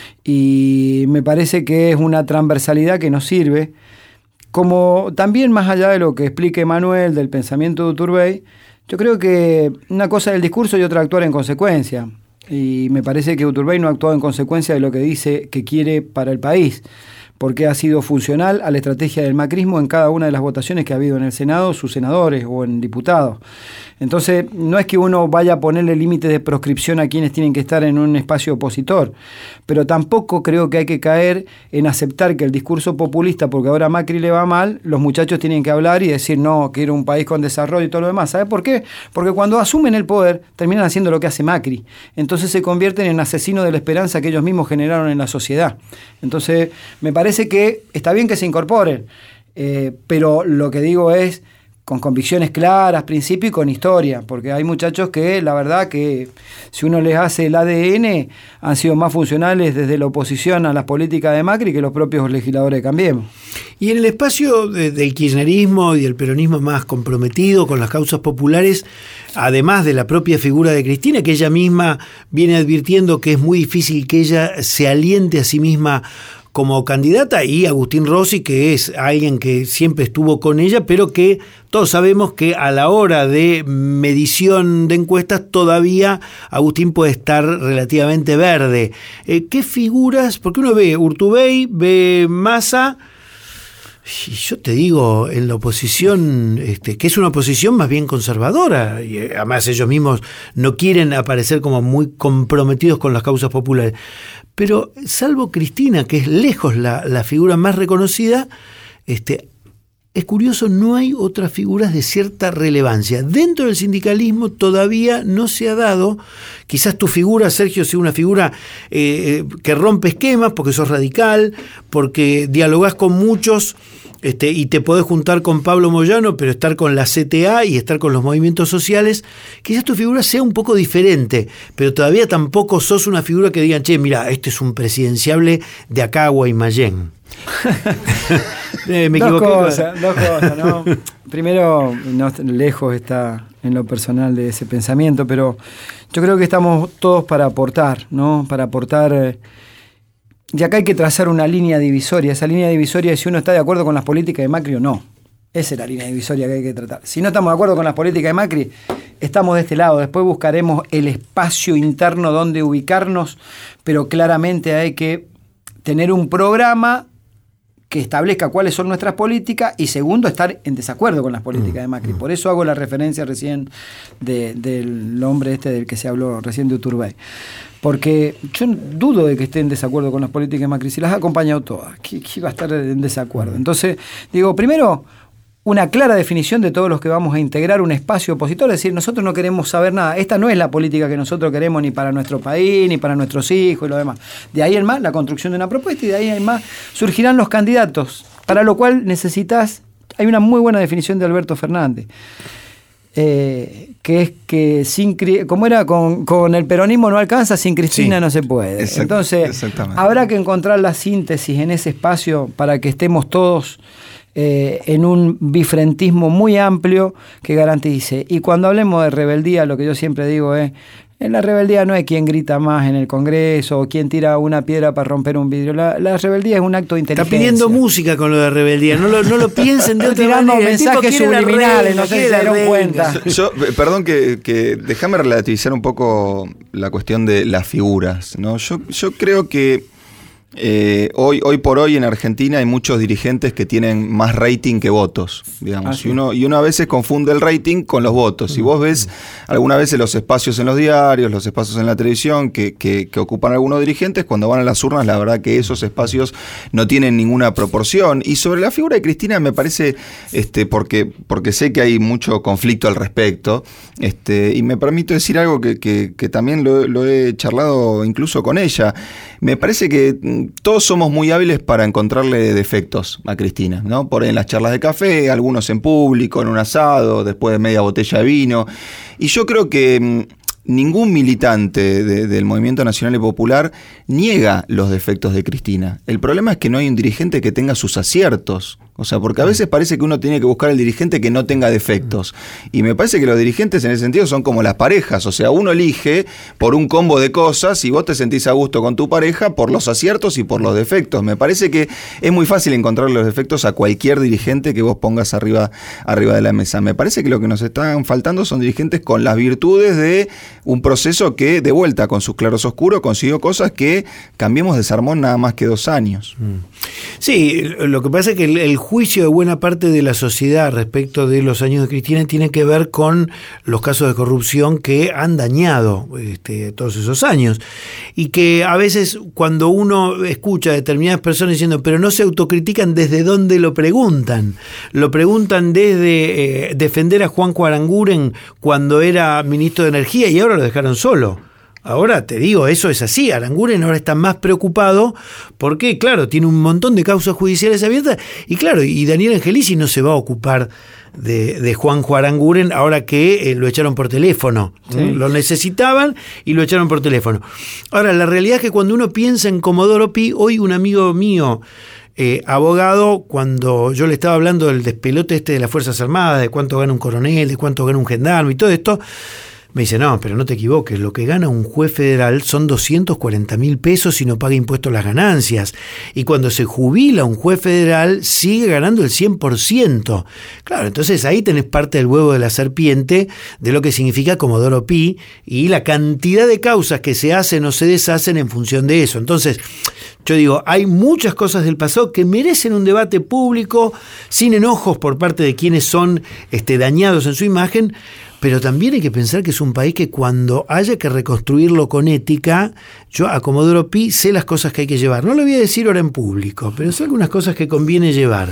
Y me parece que es una transversalidad que nos sirve, como también más allá de lo que explique Manuel del pensamiento de Uturbey, yo creo que una cosa es el discurso y otra actuar en consecuencia. Y me parece que Uturbey no ha actuado en consecuencia de lo que dice que quiere para el país, porque ha sido funcional a la estrategia del macrismo en cada una de las votaciones que ha habido en el Senado, sus senadores o en diputados. Entonces, no es que uno vaya a ponerle límites de proscripción a quienes tienen que estar en un espacio opositor, pero tampoco creo que hay que caer en aceptar que el discurso populista, porque ahora a Macri le va mal, los muchachos tienen que hablar y decir, no, quiero un país con desarrollo y todo lo demás. ¿Sabe por qué? Porque cuando asumen el poder, terminan haciendo lo que hace Macri. Entonces se convierten en asesinos de la esperanza que ellos mismos generaron en la sociedad. Entonces, me parece que está bien que se incorporen, pero lo que digo es con convicciones claras, principio y con historia, porque hay muchachos que la verdad que si uno les hace el ADN han sido más funcionales desde la oposición a las políticas de Macri que los propios legisladores de Cambiemos. Y en el espacio del kirchnerismo y del peronismo más comprometido con las causas populares, además de la propia figura de Cristina, que ella misma viene advirtiendo que es muy difícil que ella se aliente a sí misma como candidata, y Agustín Rossi, que es alguien que siempre estuvo con ella, pero que todos sabemos que a la hora de medición de encuestas todavía Agustín puede estar relativamente verde. ¿Qué figuras? Porque uno ve Urtubey, ve Massa, y yo te digo, en la oposición, que es una oposición más bien conservadora, y además ellos mismos no quieren aparecer como muy comprometidos con las causas populares. Pero salvo Cristina, que es lejos la figura más reconocida, es curioso, no hay otras figuras de cierta relevancia. Dentro del sindicalismo todavía no se ha dado, quizás tu figura, Sergio, sea una figura que rompe esquemas, porque sos radical, porque dialogás con muchos, y te podés juntar con Pablo Moyano, pero estar con la CTA y estar con los movimientos sociales, quizás tu figura sea un poco diferente, pero todavía tampoco sos una figura que digan, che, mira, este es un presidenciable de acá a Guaymallén. Me equivoqué. Dos cosas, ¿no? Primero, lejos está en lo personal de ese pensamiento, pero yo creo que estamos todos para aportar, ¿no? Para aportar. Y acá hay que trazar una línea divisoria. Esa línea divisoria es si uno está de acuerdo con las políticas de Macri o no. Esa es la línea divisoria que hay que tratar. Si no estamos de acuerdo con las políticas de Macri, estamos de este lado. Después buscaremos el espacio interno donde ubicarnos, pero claramente hay que tener un programa que establezca cuáles son nuestras políticas y segundo, estar en desacuerdo con las políticas de Macri. Por eso hago la referencia recién del hombre del que se habló recién de Uturbey. Porque yo dudo de que esté en desacuerdo con las políticas de Macri. Si las ha acompañado todas, ¿qué va a estar en desacuerdo? Entonces, digo, primero, una clara definición de todos los que vamos a integrar un espacio opositor, es decir, nosotros no queremos saber nada. Esta no es la política que nosotros queremos ni para nuestro país, ni para nuestros hijos y lo demás. De ahí en más, la construcción de una propuesta y de ahí en más surgirán los candidatos, para lo cual hay una muy buena definición de Alberto Fernández. Que es que como era con el peronismo no alcanza, sin Cristina no se puede. Entonces habrá que encontrar la síntesis en ese espacio para que estemos todos en un bifrentismo muy amplio que garantice. Y cuando hablemos de rebeldía, lo que yo siempre digo es En la rebeldía no es quien grita más en el Congreso o quien tira una piedra para romper un vidrio. La rebeldía es un acto de inteligencia. Está pidiendo música con lo de rebeldía. No lo piensen de otra tirando manera. mensajes subliminales, no sé si se dieron cuenta. Perdón que déjame relativizar un poco la cuestión de las figuras, ¿no? Yo creo que hoy por hoy en Argentina hay muchos dirigentes que tienen más rating que votos, digamos, y uno a veces confunde el rating con los votos. Si vos ves algunas veces los espacios en los diarios, los espacios en la televisión que ocupan algunos dirigentes, cuando van a las urnas, la verdad que esos espacios no tienen ninguna proporción. Y sobre la figura de Cristina me parece, porque sé que hay mucho conflicto al respecto, y me permito decir algo que también lo he charlado incluso con ella. Me parece que todos somos muy hábiles para encontrarle defectos a Cristina, ¿no? Por ahí en las charlas de café, algunos en público, en un asado, después de media botella de vino. Y yo creo que ningún militante del Movimiento Nacional y Popular niega los defectos de Cristina. El problema es que no hay un dirigente que tenga sus aciertos. O sea, porque a veces parece que uno tiene que buscar al dirigente que no tenga defectos. Y me parece que los dirigentes en ese sentido son como las parejas. O sea, uno elige por un combo de cosas y vos te sentís a gusto con tu pareja por los aciertos y por los defectos. Me parece que es muy fácil encontrar los defectos a cualquier dirigente que vos pongas arriba de la mesa. Me parece que lo que nos están faltando son dirigentes con las virtudes de un proceso que, de vuelta, con sus claros oscuros, consiguió cosas que Cambiemos desarmó nada más que 2 años. Sí, lo que pasa es que el juicio de buena parte de la sociedad respecto de los años de Cristina tiene que ver con los casos de corrupción que han dañado todos esos años, y que a veces cuando uno escucha a determinadas personas diciendo pero no se autocritican, ¿desde dónde lo preguntan? Lo preguntan desde defender a Juanjo Aranguren cuando era ministro de Energía y ahora lo dejaron solo. Ahora te digo, eso es así. Aranguren ahora está más preocupado porque, claro, tiene un montón de causas judiciales abiertas y, claro, y Daniel Angelici no se va a ocupar de Juanjo Aranguren ahora que lo echaron por teléfono. Sí. Lo necesitaban y lo echaron por teléfono. Ahora, la realidad es que cuando uno piensa en Comodoro Pi, hoy un amigo mío, abogado, cuando yo le estaba hablando del despelote de las Fuerzas Armadas, de cuánto gana un coronel, de cuánto gana un gendarme y todo esto, me dice, no, pero no te equivoques, lo que gana un juez federal son 240.000 pesos y no paga impuestos a las ganancias. Y cuando se jubila un juez federal, sigue ganando el 100%. Claro, entonces ahí tenés parte del huevo de la serpiente de lo que significa Comodoro Pi y la cantidad de causas que se hacen o se deshacen en función de eso. Entonces, yo digo, hay muchas cosas del pasado que merecen un debate público, sin enojos por parte de quienes son dañados en su imagen, pero también hay que pensar que es un país que cuando haya que reconstruirlo con ética, yo a Comodoro Pi sé las cosas que hay que llevar. No lo voy a decir ahora en público, pero sé algunas cosas que conviene llevar.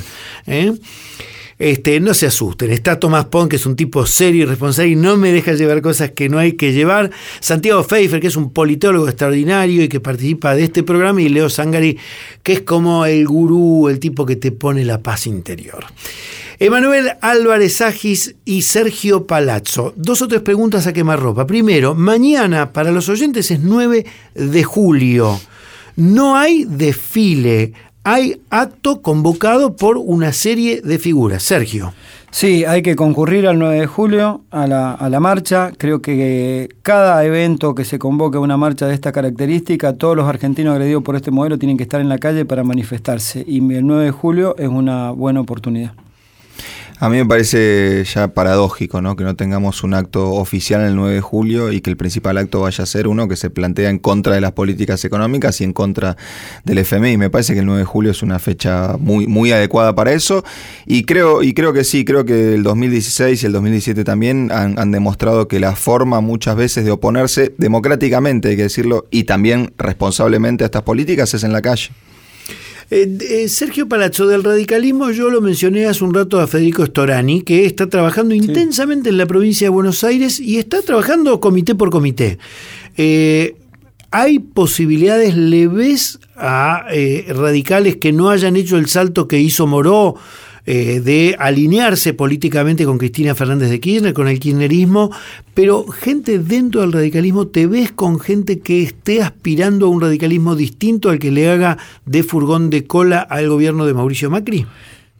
No se asusten. Está Tomás Pon, que es un tipo serio y responsable y no me deja llevar cosas que no hay que llevar. Santiago Pfeiffer, que es un politólogo extraordinario y que participa de este programa, y Leo Zangari, que es como el gurú, el tipo que te pone la paz interior. Emanuel Álvarez Agis y Sergio Palazzo. 2 o 3 preguntas a quemarropa. Primero, mañana para los oyentes es 9 de julio. No hay desfile, hay acto convocado por una serie de figuras. Sergio. Sí, hay que concurrir al 9 de julio a la marcha. Creo que cada evento que se convoque a una marcha de esta característica, todos los argentinos agredidos por este modelo tienen que estar en la calle para manifestarse. Y el 9 de julio es una buena oportunidad. A mí me parece ya paradójico, ¿no? Que no tengamos un acto oficial el 9 de julio y que el principal acto vaya a ser uno que se plantea en contra de las políticas económicas y en contra del FMI. Me parece que el 9 de julio es una fecha muy, muy adecuada para eso y creo que sí, creo que el 2016 y el 2017 también han demostrado que la forma muchas veces de oponerse democráticamente, hay que decirlo, y también responsablemente a estas políticas es en la calle. Sergio Palazzo, del radicalismo, yo lo mencioné hace un rato a Federico Storani, que está trabajando intensamente en la provincia de Buenos Aires y está trabajando comité por comité. ¿Hay posibilidades leves a radicales que no hayan hecho el salto que hizo Moró, de alinearse políticamente con Cristina Fernández de Kirchner, con el kirchnerismo, pero gente dentro del radicalismo, ¿te ves con gente que esté aspirando a un radicalismo distinto al que le haga de furgón de cola al gobierno de Mauricio Macri?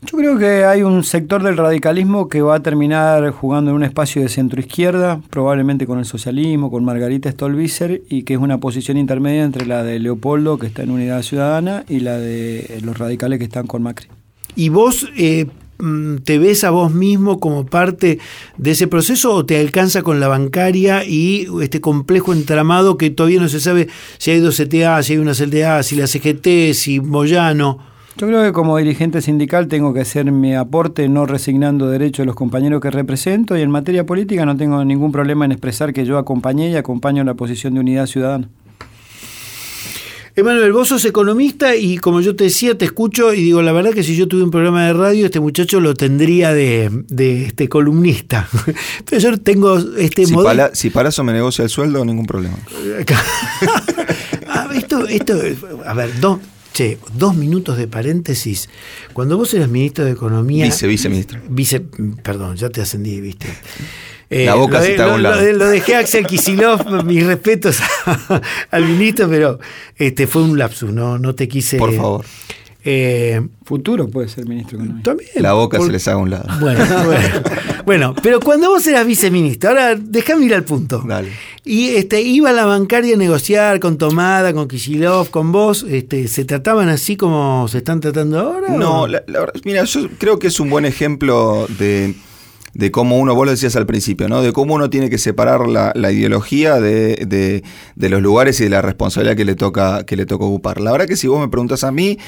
Yo creo que hay un sector del radicalismo que va a terminar jugando en un espacio de centroizquierda, probablemente con el socialismo, con Margarita Stolbizer, y que es una posición intermedia entre la de Leopoldo, que está en Unidad Ciudadana, y la de los radicales que están con Macri. ¿Y vos te ves a vos mismo como parte de ese proceso o te alcanza con la bancaria y este complejo entramado que todavía no se sabe si hay dos CTA, si hay una CTA, si la CGT, si Moyano? Yo creo que como dirigente sindical tengo que hacer mi aporte no resignando derechos de los compañeros que represento, y en materia política no tengo ningún problema en expresar que yo acompañé y acompaño la posición de Unidad Ciudadana. Emanuel, vos sos economista y como yo te decía, te escucho y digo, la verdad que si yo tuve un programa de radio, este muchacho lo tendría de columnista. Pero yo tengo este modelo. Si para eso me negocia el sueldo, ningún problema. Esto, a ver, 2 minutos de paréntesis. Cuando vos eras ministro de Economía... Viceministro. Perdón, ya te ascendí, viste. La boca se está a un lado. Lo dejé a Axel Kicillof, mis respetos al ministro, pero fue un lapsus, no te quise... Por favor. Futuro puede ser ministro de Economía. También, la boca se les haga a un lado. Bueno, pero cuando vos eras viceministro, ahora déjame ir al punto. Dale. Y iba a la bancaria a negociar con Tomada, con Kicillof, con vos, ¿se trataban así como se están tratando ahora? No, la verdad, mira, yo creo que es un buen ejemplo de cómo uno, vos lo decías al principio, ¿no? De cómo uno tiene que separar la ideología de los lugares y de la responsabilidad que le toca ocupar. La verdad que si vos me preguntás a mí,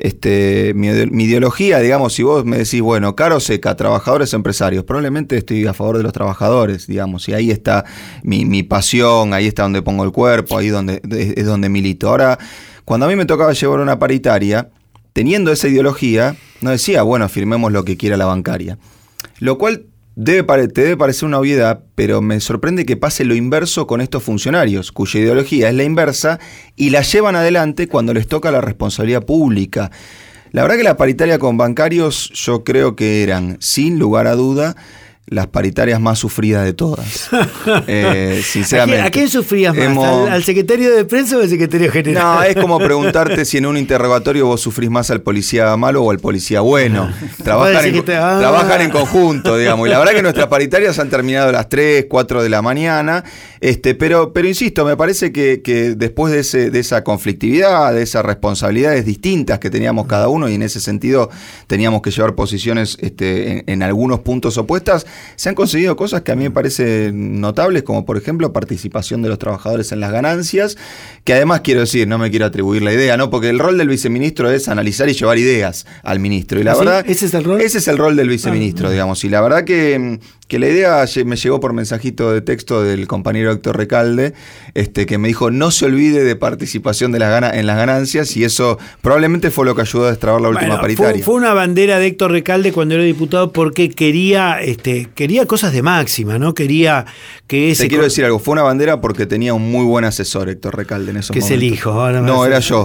mi ideología, digamos, si vos me decís, bueno, Caro Seca, trabajadores empresarios, probablemente estoy a favor de los trabajadores, digamos, y ahí está mi pasión, ahí está donde pongo el cuerpo, ahí es donde milito. Ahora, cuando a mí me tocaba llevar una paritaria, teniendo esa ideología, no decía, bueno, firmemos lo que quiera la bancaria. Lo cual te debe parecer una obviedad, pero me sorprende que pase lo inverso con estos funcionarios, cuya ideología es la inversa y la llevan adelante cuando les toca la responsabilidad pública. La verdad que la paritaria con bancarios yo creo que eran, sin lugar a duda, las paritarias más sufridas de todas. Sinceramente. ¿A quién sufrías más? ¿Al secretario de prensa o al secretario general? No, es como preguntarte si en un interrogatorio vos sufrís más al policía malo o al policía bueno. Trabajan en conjunto, digamos. Y la verdad que nuestras paritarias han terminado a las 3, 4 de la mañana. Pero insisto, me parece que después de esa conflictividad, de esas responsabilidades distintas que teníamos cada uno, y en ese sentido teníamos que llevar posiciones en algunos puntos opuestas, se han conseguido cosas que a mí me parecen notables, como por ejemplo participación de los trabajadores en las ganancias, que además quiero decir, no me quiero atribuir la idea, ¿no? Porque el rol del viceministro es analizar y llevar ideas al ministro. Y la verdad, ¿ese es el rol? Ese es el rol del viceministro, digamos. Y la verdad que la idea me llegó por mensajito de texto del compañero Héctor Recalde, que me dijo, no se olvide de participación en las ganancias, y eso probablemente fue lo que ayudó a destrabar la última paritaria. Fue una bandera de Héctor Recalde cuando era diputado, porque quería cosas de máxima, ¿no? Quería que ese... Te quiero decir algo, fue una bandera porque tenía un muy buen asesor, Héctor Recalde, en esos momentos. Que es el hijo. Ahora no, era yo.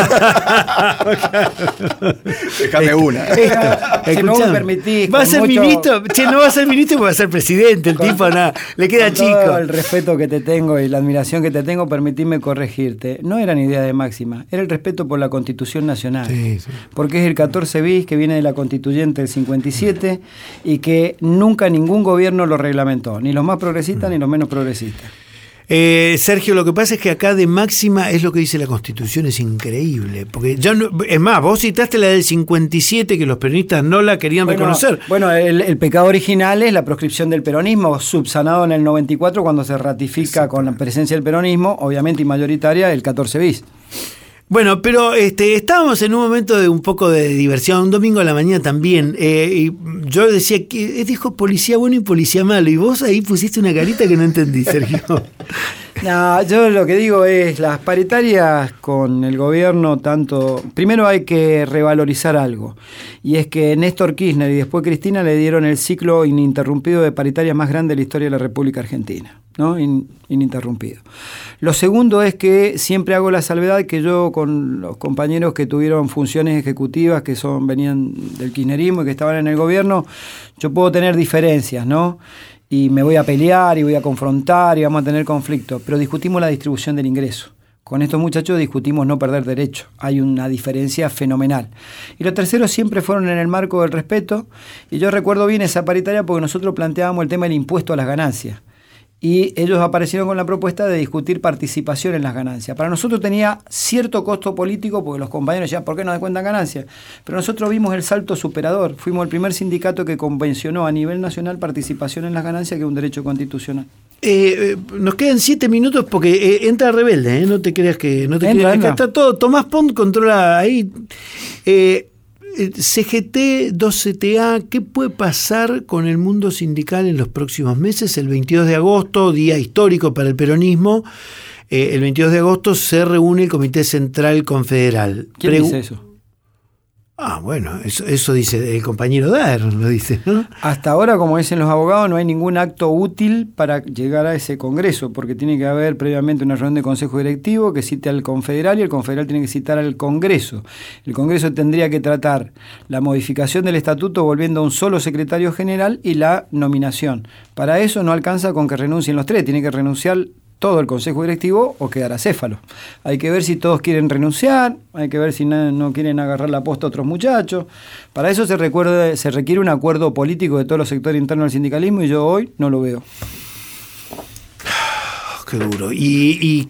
Déjame una. Si no me permitís... ¿Va a ser ministro? No va a ser ministro porque va a ser presidente, el tipo, nada, le queda chico. Todo el respeto que te tengo y la admiración que te tengo, permitime corregirte. No era ni idea de máxima, era el respeto por la Constitución Nacional. Sí. Porque es el 14 bis que viene de la Constituyente del 57 y que nunca ningún gobierno lo reglamentó, ni los más progresistas ni los menos progresistas. Sergio, lo que pasa es que acá de máxima es lo que dice la Constitución, es increíble, porque ya no, es más, vos citaste la del 57 que los peronistas no la querían reconocer. Bueno, el pecado original es la proscripción del peronismo, subsanado en el 94 cuando se ratifica con la presencia del peronismo, obviamente y mayoritaria, el 14 bis. Bueno, pero estábamos en un momento de un poco de diversión, un domingo a la mañana también, y yo decía que dijo policía bueno y policía malo, y vos ahí pusiste una carita que no entendí, Sergio. No, yo lo que digo es, las paritarias con el gobierno, primero hay que revalorizar algo, y es que Néstor Kirchner y después Cristina le dieron el ciclo ininterrumpido de paritarias más grande de la historia de la República Argentina, ¿no? Ininterrumpido. Lo segundo es que siempre hago la salvedad que yo con los compañeros que tuvieron funciones ejecutivas, que venían del kirchnerismo y que estaban en el gobierno, yo puedo tener diferencias, ¿no? Y me voy a pelear y voy a confrontar y vamos a tener conflictos, pero discutimos la distribución del ingreso. Con estos muchachos discutimos no perder derecho. Hay una diferencia fenomenal. Y los terceros siempre fueron en el marco del respeto. Y yo recuerdo bien esa paritaria porque nosotros planteábamos el tema del impuesto a las ganancias. Y ellos aparecieron con la propuesta de discutir participación en las ganancias. Para nosotros tenía cierto costo político porque los compañeros decían, ¿por qué no descuentan ganancias? Pero nosotros vimos el salto superador. Fuimos el primer sindicato que convencionó a nivel nacional participación en las ganancias, que es un derecho constitucional. Nos quedan 7 minutos porque entra Rebelde, no te creas que no te entra. Está todo. Tomás Pont controla ahí. CGT, 2CTA, ¿qué puede pasar con el mundo sindical en los próximos meses? El 22 de agosto, día histórico para el peronismo, el 22 de agosto se reúne el Comité Central Confederal. ¿Quién dice eso? Bueno, eso dice el compañero Daer, lo dice, ¿no? Hasta ahora, como dicen los abogados, no hay ningún acto útil para llegar a ese congreso, porque tiene que haber previamente una reunión de consejo directivo que cite al confederal y el confederal tiene que citar al Congreso. El Congreso tendría que tratar la modificación del estatuto volviendo a un solo secretario general y la nominación. Para eso no alcanza con que renuncien los tres, tiene que renunciar todo el consejo directivo o quedar acéfalo. Hay que ver si todos quieren renunciar, hay que ver si no quieren agarrar la posta a otros muchachos. Para eso se requiere un acuerdo político de todos los sectores internos del sindicalismo y yo hoy no lo veo. Qué duro. ¿Y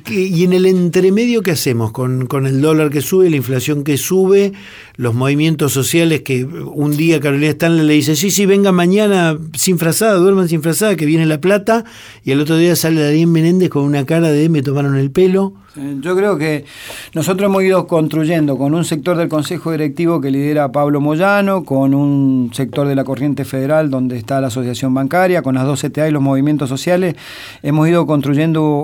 en el entremedio qué hacemos? Con el dólar que sube, la inflación que sube, los movimientos sociales que un día Carolina Stanley le dice, sí, vengan mañana sin frazada, duerman sin frazada, que viene la plata, y el otro día sale Darín Menéndez con una cara de me tomaron el pelo. Yo creo que nosotros hemos ido construyendo con un sector del Consejo Directivo que lidera Pablo Moyano, con un sector de la Corriente Federal donde está la Asociación Bancaria, con las 2CTA y los movimientos sociales, hemos ido construyendo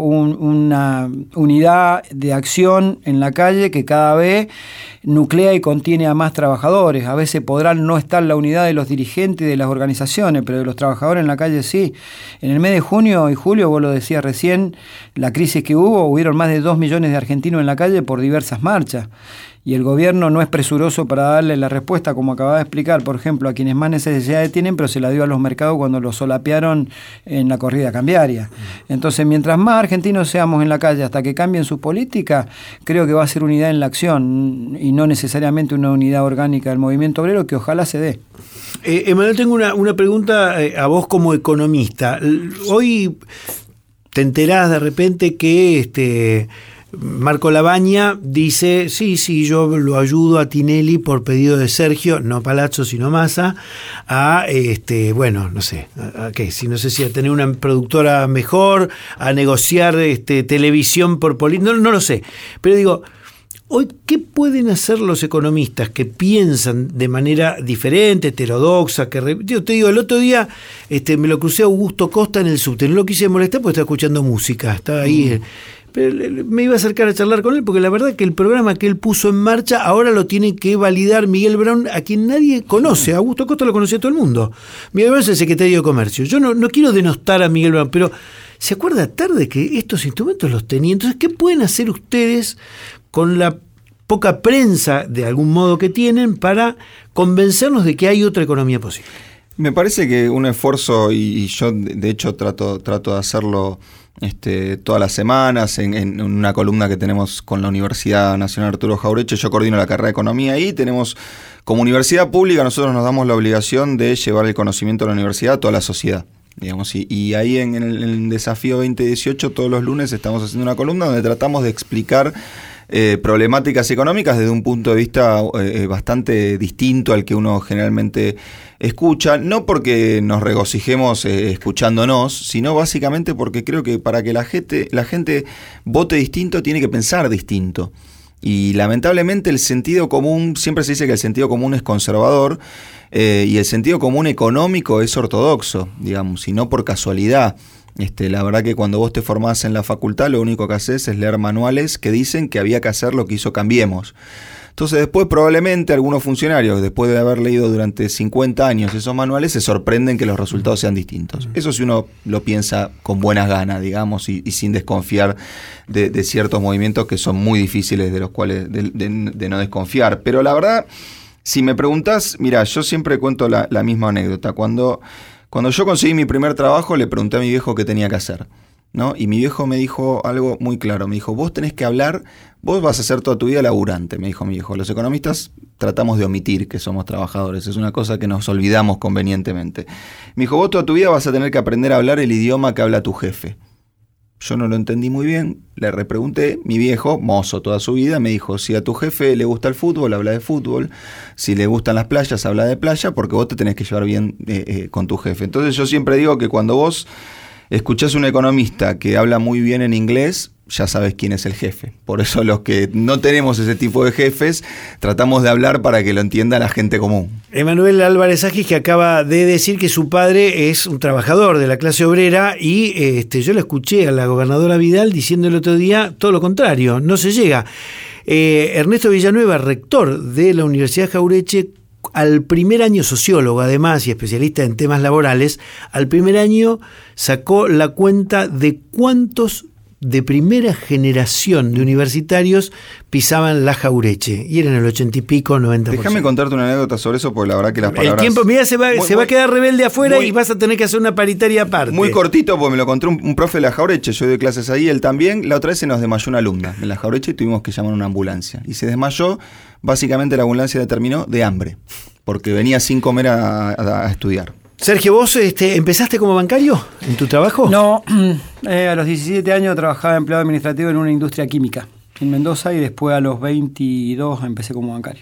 una unidad de acción en la calle que cada vez nuclea y contiene a más trabajadores. A veces podrán no estar la unidad de los dirigentes y de las organizaciones, pero de los trabajadores en la calle sí. En el mes de junio y julio, vos lo decías recién, la crisis que hubieron más de 2 millones de argentinos en la calle por diversas marchas. Y el gobierno no es presuroso para darle la respuesta, como acababa de explicar, por ejemplo, a quienes más necesidades tienen, pero se la dio a los mercados cuando los solapearon en la corrida cambiaria. Entonces, mientras más argentinos seamos en la calle hasta que cambien sus políticas, creo que va a ser unidad en la acción y no necesariamente una unidad orgánica del movimiento obrero, que ojalá se dé. Emanuel, tengo una pregunta a vos como economista. Hoy te enterás de repente que Marco Labaña dice, sí, yo lo ayudo a Tinelli por pedido de Sergio, no Palazzo sino Massa, a no sé, a qué, si no sé si a tener una productora mejor, a negociar televisión por política, no lo sé, pero digo, hoy, ¿qué pueden hacer los economistas que piensan de manera diferente, heterodoxa? Yo te digo, el otro día me lo crucé a Augusto Costa en el subte, no lo quise molestar porque estaba escuchando música, estaba ahí, pero me iba a acercar a charlar con él porque la verdad que el programa que él puso en marcha ahora lo tiene que validar Miguel Brown, a quien nadie conoce. A Augusto Costa lo conocía todo el mundo. Miguel Brown es el secretario de Comercio. Yo no quiero denostar a Miguel Brown, pero se acuerda tarde que estos instrumentos los tenía. Entonces, ¿qué pueden hacer ustedes con la poca prensa de algún modo que tienen para convencernos de que hay otra economía posible? Me parece que un esfuerzo, y yo de hecho trato de hacerlo todas las semanas en una columna que tenemos con la Universidad Nacional Arturo Jauretche. Yo coordino la carrera de Economía ahí. Tenemos, como universidad pública, nosotros nos damos la obligación de llevar el conocimiento de la universidad a toda la sociedad, digamos, y ahí en el Desafío 2018 todos los lunes estamos haciendo una columna donde tratamos de explicar problemáticas económicas desde un punto de vista bastante distinto al que uno generalmente escucha, no porque nos regocijemos escuchándonos, sino básicamente porque creo que para que la gente vote distinto tiene que pensar distinto. Y lamentablemente el sentido común, siempre se dice que el sentido común es conservador y el sentido común económico es ortodoxo, digamos, y no por casualidad. La verdad que cuando vos te formás en la facultad lo único que haces es leer manuales que dicen que había que hacer lo que hizo Cambiemos. Entonces después probablemente algunos funcionarios, después de haber leído durante 50 años esos manuales, se sorprenden que los resultados sean distintos. Eso si uno lo piensa con buenas ganas, digamos, y sin desconfiar de ciertos movimientos que son muy difíciles de los cuales de no desconfiar. Pero la verdad, si me preguntás, mira, yo siempre cuento la misma anécdota. Cuando yo conseguí mi primer trabajo, le pregunté a mi viejo qué tenía que hacer. ¿no? Y mi viejo me dijo algo muy claro, me dijo, vos tenés que hablar, vos vas a ser toda tu vida laburante, me dijo mi viejo. Los economistas tratamos de omitir que somos trabajadores, es una cosa que nos olvidamos convenientemente. Me dijo, vos toda tu vida vas a tener que aprender a hablar el idioma que habla tu jefe. Yo no lo entendí muy bien, le repregunté, mi viejo, mozo toda su vida, me dijo, si a tu jefe le gusta el fútbol, habla de fútbol, si le gustan las playas, habla de playa, porque vos te tenés que llevar bien con tu jefe. Entonces yo siempre digo que cuando vos escuchás a un economista que habla muy bien en inglés, ya sabes quién es el jefe. Por eso los que no tenemos ese tipo de jefes, tratamos de hablar para que lo entienda la gente común. Emanuel Álvarez Agis, que acaba de decir que su padre es un trabajador de la clase obrera, y yo lo escuché a la gobernadora Vidal diciendo el otro día todo lo contrario, no se llega. Ernesto Villanueva, rector de la Universidad Jauretche, al primer año, sociólogo además y especialista en temas laborales, al primer año sacó la cuenta de cuántos de primera generación de universitarios pisaban la Jauretche, y eran el 80 y pico, 90%. Déjame contarte una anécdota sobre eso, porque la verdad que las palabras... El tiempo, mira, se va a quedar rebelde afuera y vas a tener que hacer una paritaria aparte. Muy cortito, porque me lo contó un profe de la Jauretche, yo doy clases ahí, él también. La otra vez se nos desmayó una alumna en la Jauretche y tuvimos que llamar a una ambulancia. Y se desmayó, básicamente la ambulancia determinó de hambre, porque venía sin comer a estudiar. Sergio, ¿vos empezaste como bancario en tu trabajo? No, a los 17 años trabajaba empleado administrativo en una industria química en Mendoza, y después a los 22 empecé como bancario.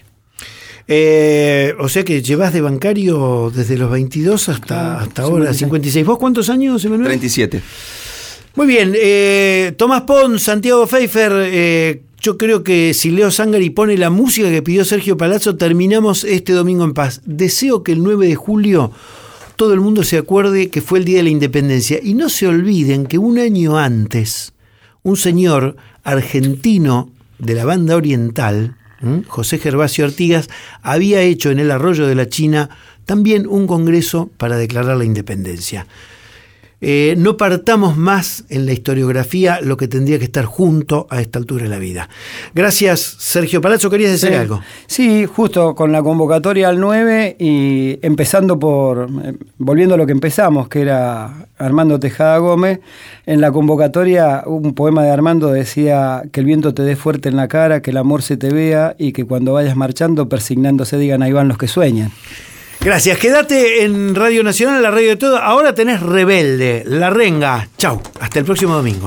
O sea que llevas de bancario desde los 22 hasta ahora, 56. ¿Vos cuántos años, Emanuel? 37. Muy bien, Tomás Pons, Santiago Pfeiffer, yo creo que si Leo Zangari pone la música que pidió Sergio Palazzo, terminamos este domingo en paz. Deseo que el 9 de julio todo el mundo se acuerde que fue el Día de la Independencia, y no se olviden que un año antes un señor argentino de la banda oriental, José Gervasio Artigas, había hecho en el Arroyo de la China también un congreso para declarar la independencia. No partamos más en la historiografía lo que tendría que estar junto a esta altura de la vida. Gracias, Sergio Palazzo. ¿Querías decir algo? Sí, justo con la convocatoria al 9 y empezando por, volviendo a lo que empezamos, que era Armando Tejada Gómez, en la convocatoria un poema de Armando decía que el viento te dé fuerte en la cara, que el amor se te vea y que cuando vayas marchando, persignándose, digan ahí van los que sueñan. Gracias, quédate en Radio Nacional, la radio de todo. Ahora tenés Rebelde, La Renga. Chau, hasta el próximo domingo.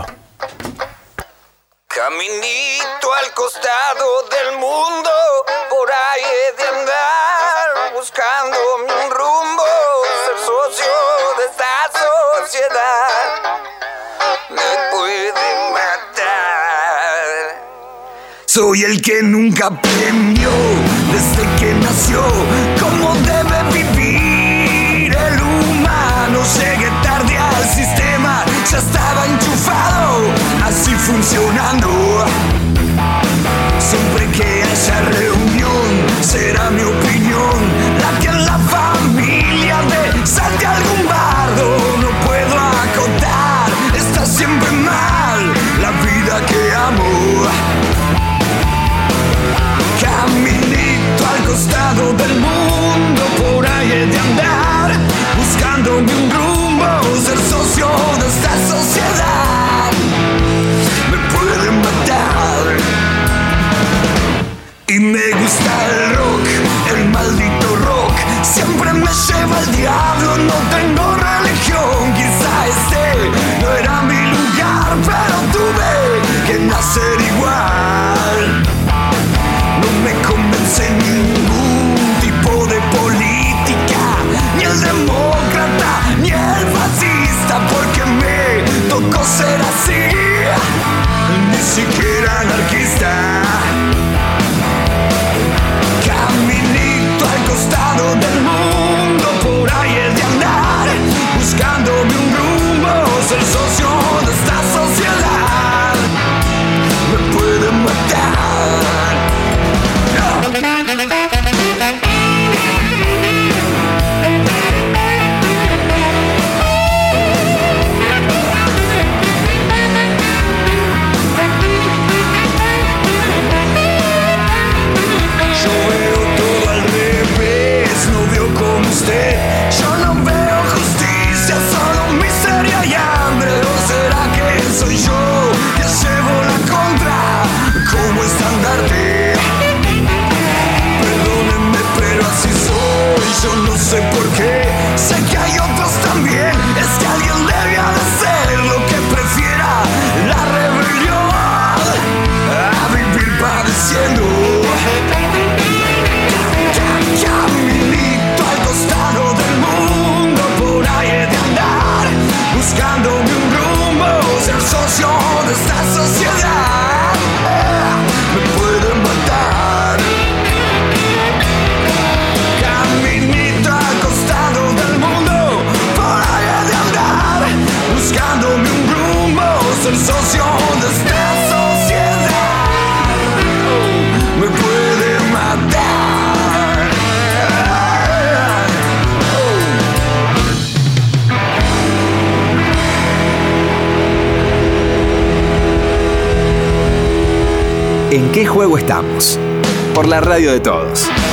Caminito al costado del mundo, por ahí he de andar, buscando un rumbo, ser socio de esta sociedad, me puede matar. Soy el que nunca aprendió, desde que nació, cómo debe vivir el humano. Llegué tarde al sistema, ya estaba enchufado, así funcionando. Siempre que haya reunión, será mi opinión la que en la familia de salte algún bardo. No puedo acotar, está siempre mal la vida que amo. Caminito al costado del mundo, por ahí he de andar, buscándome un rumbo, ser socio de esta sociedad, me pueden matar. Y me gusta el rock, el maldito rock, siempre me lleva al diablo, no tengo religión. Quizá este no era mi lugar, pero tuve que nacer igual. No me convence ningún tipo de política, ni el demócrata, ni el fascista, porque me tocó ser así, ni siquiera anarquista. ¿En qué juego estamos? Por la radio de todos.